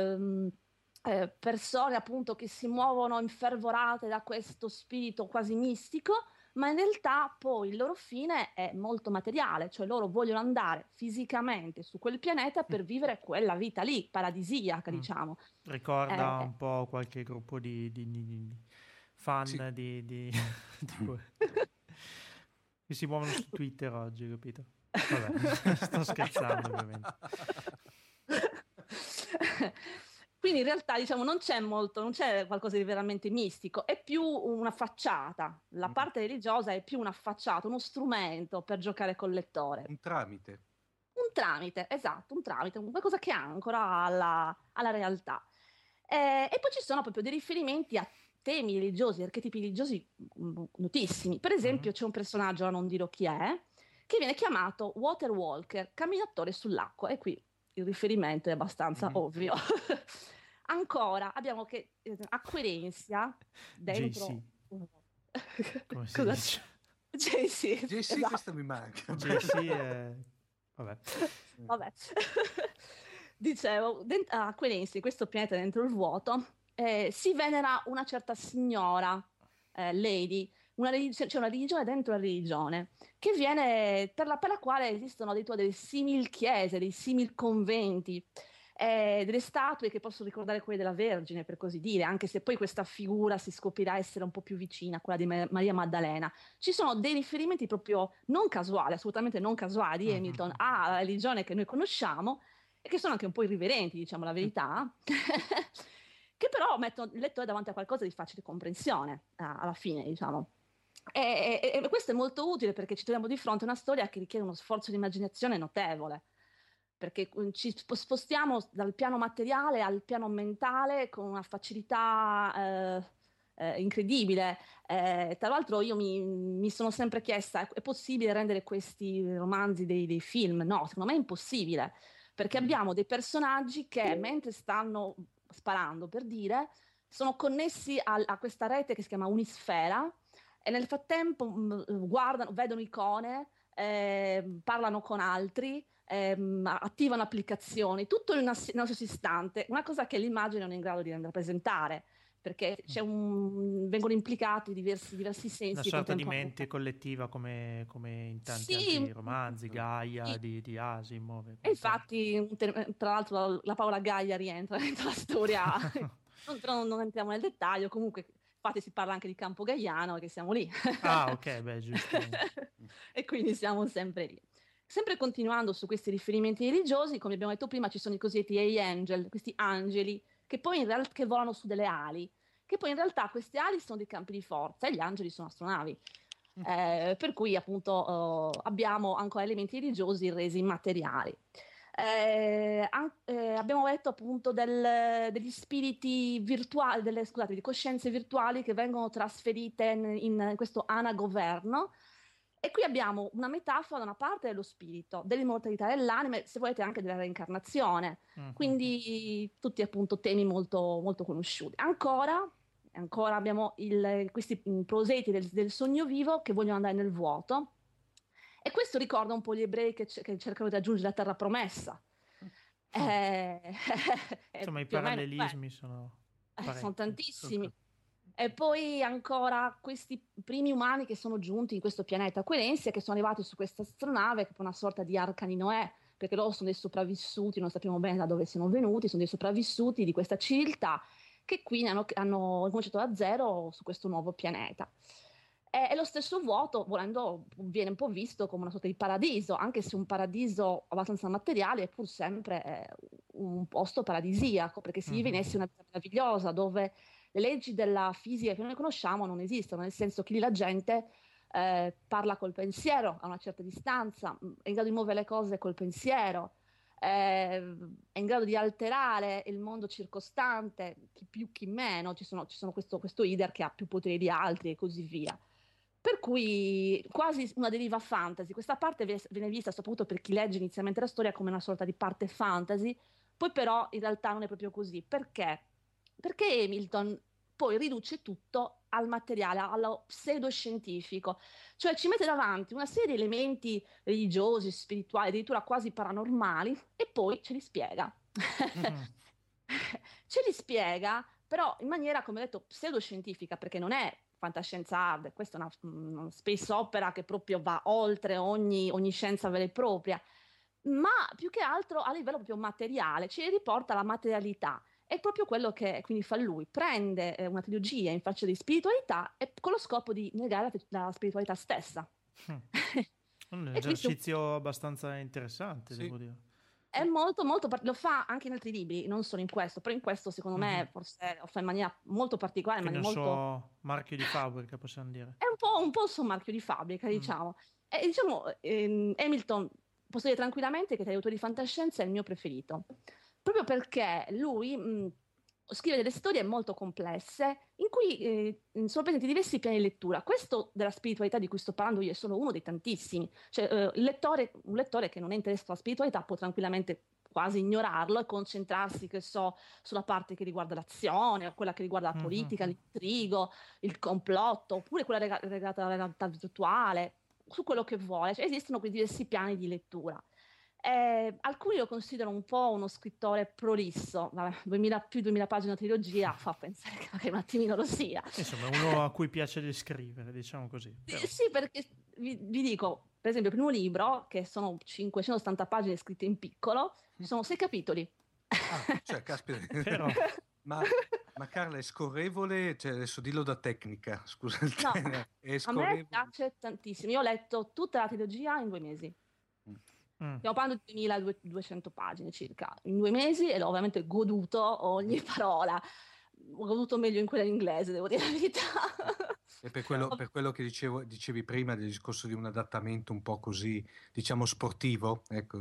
persone appunto che si muovono infervorate da questo spirito quasi mistico, ma in realtà poi il loro fine è molto materiale, cioè loro vogliono andare fisicamente su quel pianeta per vivere quella vita lì, paradisiaca, diciamo. Ricorda un po' qualche gruppo di fan di che si muovono su Twitter oggi, capito? Vabbè, sto scherzando ovviamente. Quindi in realtà diciamo non c'è qualcosa di veramente mistico, è più una facciata. La parte religiosa è più una facciata, uno strumento per giocare col lettore. Un tramite. Un tramite, esatto, un tramite, qualcosa che ancora alla realtà. E poi ci sono proprio dei riferimenti a temi religiosi, archetipi religiosi notissimi. Per esempio c'è un personaggio, non dirò chi è, che viene chiamato Water Walker, camminatore sull'acqua, e qui il riferimento è abbastanza ovvio. Ancora abbiamo che Acquarentia dentro come si dice? JC, esatto. Questo mi manca. JC vabbè. Dicevo, Acquarentia, questo pianeta dentro il vuoto, si venera una certa signora, lady, c'è una religione dentro la religione, che viene per la quale esistono delle simil chiese, dei simil conventi, delle statue che possono ricordare quelle della Vergine, per così dire, anche se poi questa figura si scoprirà essere un po' più vicina a quella di Maria Maddalena. Ci sono dei riferimenti proprio non casuali, assolutamente non casuali, di Hamilton alla religione che noi conosciamo, e che sono anche un po' irriverenti, diciamo la verità, che però mettono il lettore davanti a qualcosa di facile comprensione, alla fine, diciamo. E questo è molto utile perché ci troviamo di fronte a una storia che richiede uno sforzo di immaginazione notevole, perché ci spostiamo dal piano materiale al piano mentale con una facilità incredibile. Tra l'altro io mi sono sempre chiesta, è possibile rendere questi romanzi dei film? No, secondo me è impossibile, perché abbiamo dei personaggi che mentre stanno sparando, per dire, sono connessi a questa rete che si chiama Unisfera, e nel frattempo vedono icone, parlano con altri, attivano applicazioni, tutto in uno stesso istante, una cosa che l'immagine non è in grado di rappresentare, perché vengono implicati diversi sensi. Una sorta di mente collettiva come in tanti altri romanzi, Gaia di Asimov. E infatti, tra l'altro, la parola Gaia rientra dentro la storia, non entriamo nel dettaglio, comunque. Infatti si parla anche di campo gaiano, che siamo lì. Ah, ok, beh, giusto. E quindi siamo sempre lì. Sempre continuando su questi riferimenti religiosi, come abbiamo detto prima, ci sono i cosiddetti angel, questi angeli, che poi in realtà che volano su delle ali, che poi in realtà queste ali sono dei campi di forza e gli angeli sono astronavi. Per cui appunto abbiamo ancora elementi religiosi resi immateriali. Abbiamo detto appunto degli spiriti virtuali, di coscienze virtuali che vengono trasferite in questo anagoverno, E qui abbiamo una metafora da una parte dello spirito, dell'immortalità dell'anima, se volete anche della reincarnazione, quindi tutti appunto temi molto, molto conosciuti. Ancora abbiamo questi proseti del sogno vivo che vogliono andare nel vuoto, e questo ricorda un po' gli ebrei che cercano di raggiungere la terra promessa. Insomma, i più o meno, parallelismi sono sono tantissimi. E poi ancora questi primi umani che sono giunti in questo pianeta Querensia, che sono arrivati su questa astronave, che è una sorta di arca di Noè, perché loro sono dei sopravvissuti, non sappiamo bene da dove siano venuti, sono dei sopravvissuti di questa civiltà che quindi hanno cominciato da zero su questo nuovo pianeta. E lo stesso vuoto, volendo, viene un po' visto come una sorta di paradiso, anche se un paradiso abbastanza materiale è pur sempre un posto paradisiaco, perché si vive in essi una vita meravigliosa, dove le leggi della fisica che noi conosciamo non esistono, nel senso che lì la gente parla col pensiero a una certa distanza, è in grado di muovere le cose col pensiero, è in grado di alterare il mondo circostante, chi più chi meno, ci sono questo leader che ha più poteri di altri e così via. Per cui quasi una deriva fantasy. Questa parte viene vista soprattutto per chi legge inizialmente la storia come una sorta di parte fantasy, poi però in realtà non è proprio così. Perché? Perché Hamilton poi riduce tutto al materiale, allo pseudoscientifico, cioè ci mette davanti una serie di elementi religiosi, spirituali, addirittura quasi paranormali, e poi ce li spiega. Ce li spiega, però in maniera, come ho detto, pseudoscientifica, perché non è fantascienza hard, questa è una space opera che proprio va oltre ogni scienza vera e propria, ma più che altro a livello proprio materiale, ci riporta la materialità. È proprio quello che quindi fa lui, prende una trilogia in faccia di spiritualità e con lo scopo di negare la spiritualità stessa. Un esercizio abbastanza interessante, devo dire. È molto, molto, lo fa anche in altri libri, non solo in questo, però in questo secondo me forse lo fa in maniera molto particolare. Quindi molto... suo marchio di fabbrica, possiamo dire. È un po' il suo marchio di fabbrica, diciamo. E diciamo, Hamilton, posso dire tranquillamente che tra gli autori di fantascienza è il mio preferito, proprio perché lui scrive delle storie molto complesse in cui sono presenti diversi piani di lettura. Questo della spiritualità di cui sto parlando io è solo uno dei tantissimi. Cioè, un lettore che non è interessato alla spiritualità può tranquillamente quasi ignorarlo e concentrarsi, che so, sulla parte che riguarda l'azione, quella che riguarda la politica, l'intrigo, il complotto, oppure quella legata alla realtà virtuale, su quello che vuole. Cioè, esistono quei diversi piani di lettura. Alcuni lo considerano un po' uno scrittore prolisso, vabbè, più di 2000 pagine di trilogia fa pensare che un attimino lo sia. Insomma, uno a cui piace descrivere, diciamo così. Però. Sì, perché vi dico, per esempio, il primo libro, che sono 580 pagine scritte in piccolo, sono 6 capitoli. Cioè, caspita. Però. Ma Carla, è scorrevole? Cioè, adesso dillo da tecnica, scusa il No, termine. È a me scorrevole? piace tantissimo. Io ho letto tutta la trilogia in 2 mesi. Stiamo parlando di 2200 pagine circa, in 2 mesi, e l'ho ovviamente goduto ogni parola. Ho goduto meglio in quella in inglese, devo dire la verità. E per quello che dicevi prima del discorso di un adattamento un po' così, diciamo, sportivo, ecco.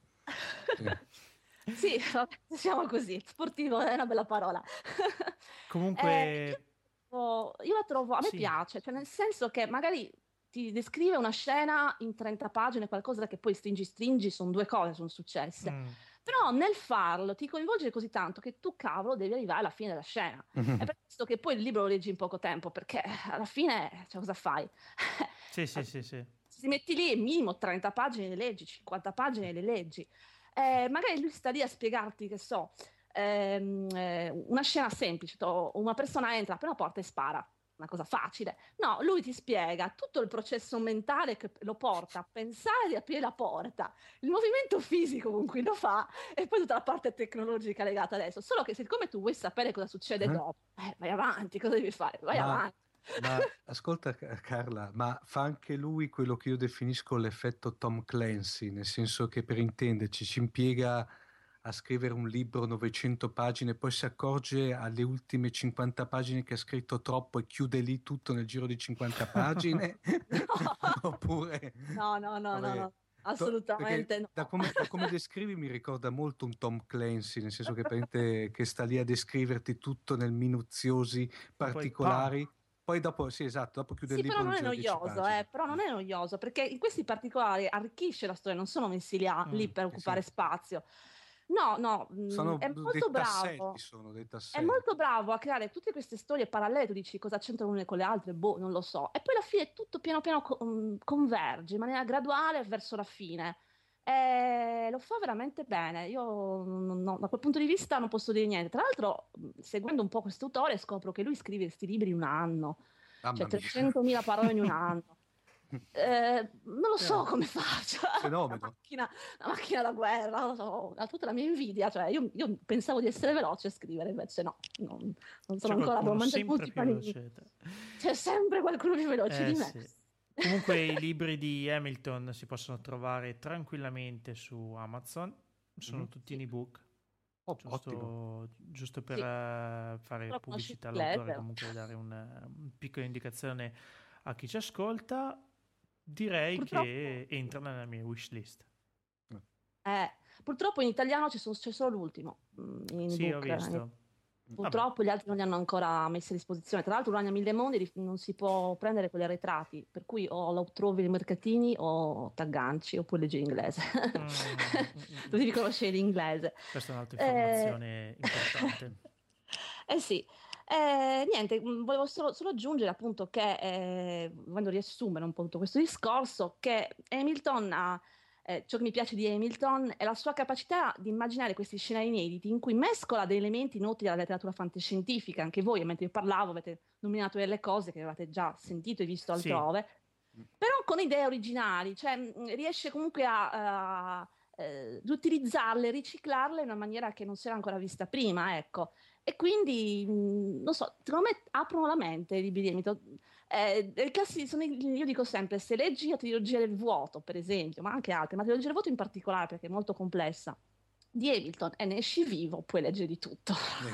Sì, diciamo così, sportivo è una bella parola. Comunque... io la trovo, a me piace, cioè nel senso che magari ti descrive una scena in 30 pagine, qualcosa che poi stringi, sono 2 cose, sono successe. Però nel farlo ti coinvolge così tanto che tu, cavolo, devi arrivare alla fine della scena. È per questo che poi il libro lo leggi in poco tempo, perché alla fine, cioè, cosa fai? Sì. Se ti metti lì, minimo 30 pagine le leggi, 50 pagine le leggi. Magari lui sta lì a spiegarti, che so, una scena semplice, una persona entra, apre una porta e spara. Una cosa facile. No, lui ti spiega tutto il processo mentale che lo porta a pensare di aprire la porta, il movimento fisico con cui lo fa, e poi tutta la parte tecnologica legata adesso. Solo che siccome tu vuoi sapere cosa succede dopo, vai avanti, cosa devi fare? Vai avanti. Ma ascolta Carla, ma fa anche lui quello che io definisco l'effetto Tom Clancy, nel senso che, per intenderci, ci impiega a scrivere un libro 900 pagine, poi si accorge alle ultime 50 pagine che ha scritto troppo e chiude lì tutto nel giro di 50 pagine? Oppure... No, assolutamente no. Da come descrivi mi ricorda molto un Tom Clancy, nel senso che sta lì a descriverti tutto nel minuziosi particolari, poi dopo, sì, esatto, dopo chiude Sì, il libro. però non è legge 10 noioso, pagine. però non è noioso, perché in questi particolari arricchisce la storia, non sono messi lì per occupare spazio. No, Sono è dei molto tasselli, bravo. sono dei È tasselli. molto bravo a creare tutte queste storie parallele, tu dici cosa c'entrano le con le altre, boh, non lo so. E poi alla fine tutto piano piano converge in maniera graduale verso la fine. E lo fa veramente bene. Io da quel punto di vista non posso dire niente. Tra l'altro, seguendo un po' questo autore, scopro che lui scrive questi libri in un anno, Mamma cioè mia. 300.000 parole in un anno. Non lo so come faccio. Fenomeno. La macchina da guerra, non lo so, ha tutta la mia invidia. Cioè, io pensavo di essere veloce a scrivere, invece no, non sono ancora, devo mangiare molti panini. C'è sempre qualcuno più veloce di me. Sì. Comunque i libri di Hamilton si possono trovare tranquillamente su Amazon, sono tutti in ebook. Giusto per fare pubblicità all'autore, comunque dare una piccola indicazione a chi ci ascolta. Direi che entra nella mia wishlist. Purtroppo in italiano c'è solo l'ultimo. Sì, ho visto. Purtroppo gli altri non li hanno ancora messi a disposizione. Tra l'altro Urania Mille Mondi non si può prendere quelli arretrati, per cui o lo trovi nei mercatini o t'agganci oppure leggi l'inglese. Tu devi conoscere l'inglese. Questa è un'altra informazione importante. Sì. Niente, volevo solo aggiungere appunto che, volendo riassumere un po' tutto questo discorso, che Hamilton ha ciò che mi piace di Hamilton è la sua capacità di immaginare questi scenari inediti in cui mescola dei elementi noti dalla letteratura fantascientifica. Anche voi, mentre io parlavo, avete nominato delle cose che avevate già sentito e visto altrove, però con idee originali, cioè riesce comunque a riutilizzarle, riciclarle in una maniera che non si era ancora vista prima, ecco. E quindi, non so, secondo me aprono la mente i libri di Hamilton. Io dico sempre, se leggi la trilogia del vuoto, per esempio, ma anche altre, ma la trilogia del vuoto in particolare perché è molto complessa, di Hamilton, e ne esci vivo, puoi leggere di tutto.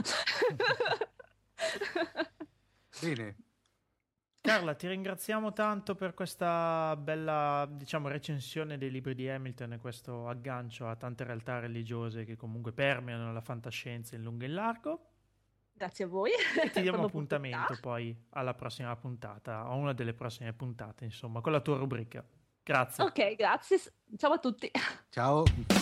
Bene. Carla, ti ringraziamo tanto per questa bella, diciamo, recensione dei libri di Hamilton e questo aggancio a tante realtà religiose che comunque permeano la fantascienza in lungo e in largo. Grazie a voi. E ti diamo appuntamento poi alla prossima puntata, a una delle prossime puntate, insomma, con la tua rubrica. Grazie. Ok, grazie. Ciao a tutti. Ciao.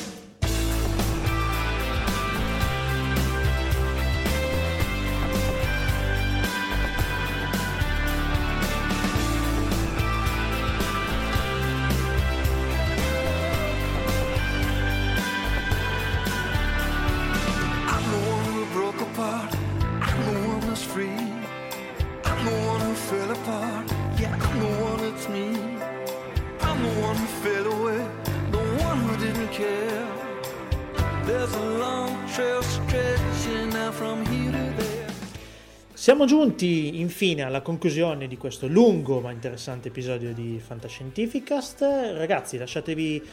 Free. I'm the one who fell apart. Yeah, I'm the one that's me. I'm the one who fell away. The one who didn't care. There's a long trail stretching out from here to there. Siamo giunti infine alla conclusione di questo lungo ma interessante episodio di Fantascientificast. Ragazzi, lasciateci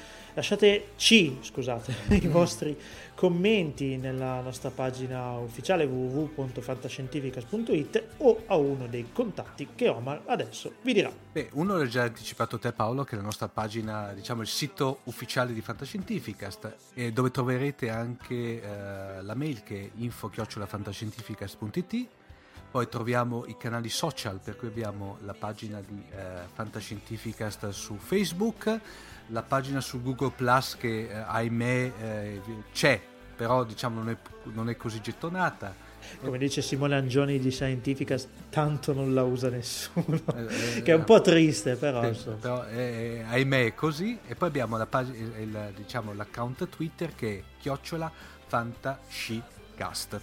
i vostri commenti nella nostra pagina ufficiale www.fantascientificast.it o a uno dei contatti che Omar adesso vi dirà. Uno l'ha già anticipato te, Paolo, che è la nostra pagina, diciamo il sito ufficiale di Fantascientificast, dove troverete anche la mail che è info@fantascientificast.it. Poi troviamo i canali social, per cui abbiamo la pagina di Fantascientificast su Facebook, la pagina su Google Plus che ahimè c'è, però diciamo non è così gettonata. Come dice Simone Angioni di Scientificast, tanto non la usa nessuno, che è un po' triste, però ahimè è così. E poi abbiamo la pagina, diciamo l'account Twitter che è @fantascicast.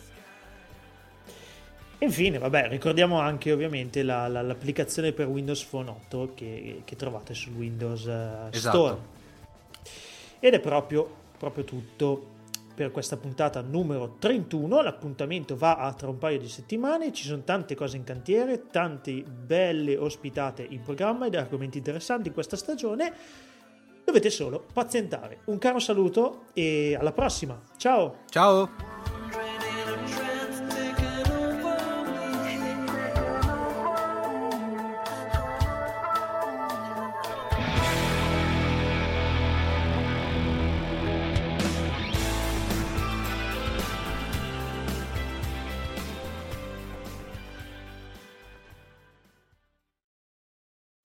Infine, vabbè, ricordiamo anche ovviamente l'applicazione per Windows Phone 8 che trovate sul Windows Store. Esatto. Ed è proprio tutto per questa puntata numero 31. L'appuntamento va a tra un paio di settimane, ci sono tante cose in cantiere, tante belle ospitate in programma ed argomenti interessanti in questa stagione. Dovete solo pazientare. Un caro saluto e alla prossima. Ciao! Ciao!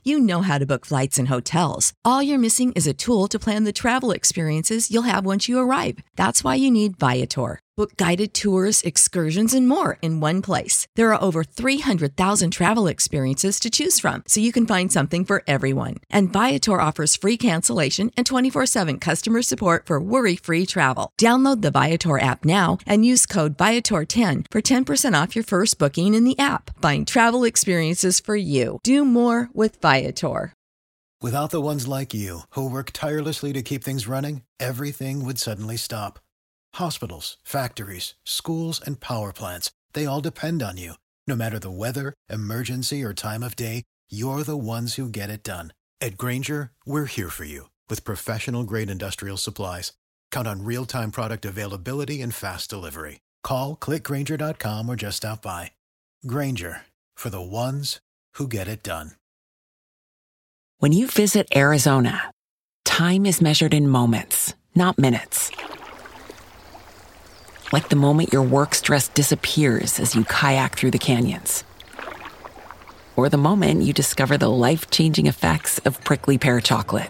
You know how to book flights and hotels. All you're missing is a tool to plan the travel experiences you'll have once you arrive. That's why you need Viator. Book guided tours, excursions, and more in one place. There are over 300,000 travel experiences to choose from, so you can find something for everyone. And Viator offers free cancellation and 24/7 customer support for worry-free travel. Download the Viator app now and use code Viator10 for 10% off your first booking in the app. Find travel experiences for you. Do more with Viator. Without the ones like you, who work tirelessly to keep things running, everything would suddenly stop. Hospitals, factories, schools, and power plants, they all depend on you. No matter the weather, emergency, or time of day, you're the ones who get it done. At Grainger, we're here for you with professional-grade industrial supplies. Count on real-time product availability and fast delivery. Call, click Grainger.com, or just stop by. Grainger, for the ones who get it done. When you visit Arizona, time is measured in moments, not minutes. Like the moment your work stress disappears as you kayak through the canyons. Or the moment you discover the life-changing effects of prickly pear chocolate.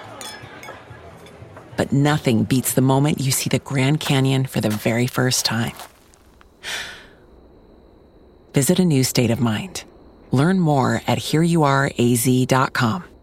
But nothing beats the moment you see the Grand Canyon for the very first time. Visit a new state of mind. Learn more at hereyouareaz.com.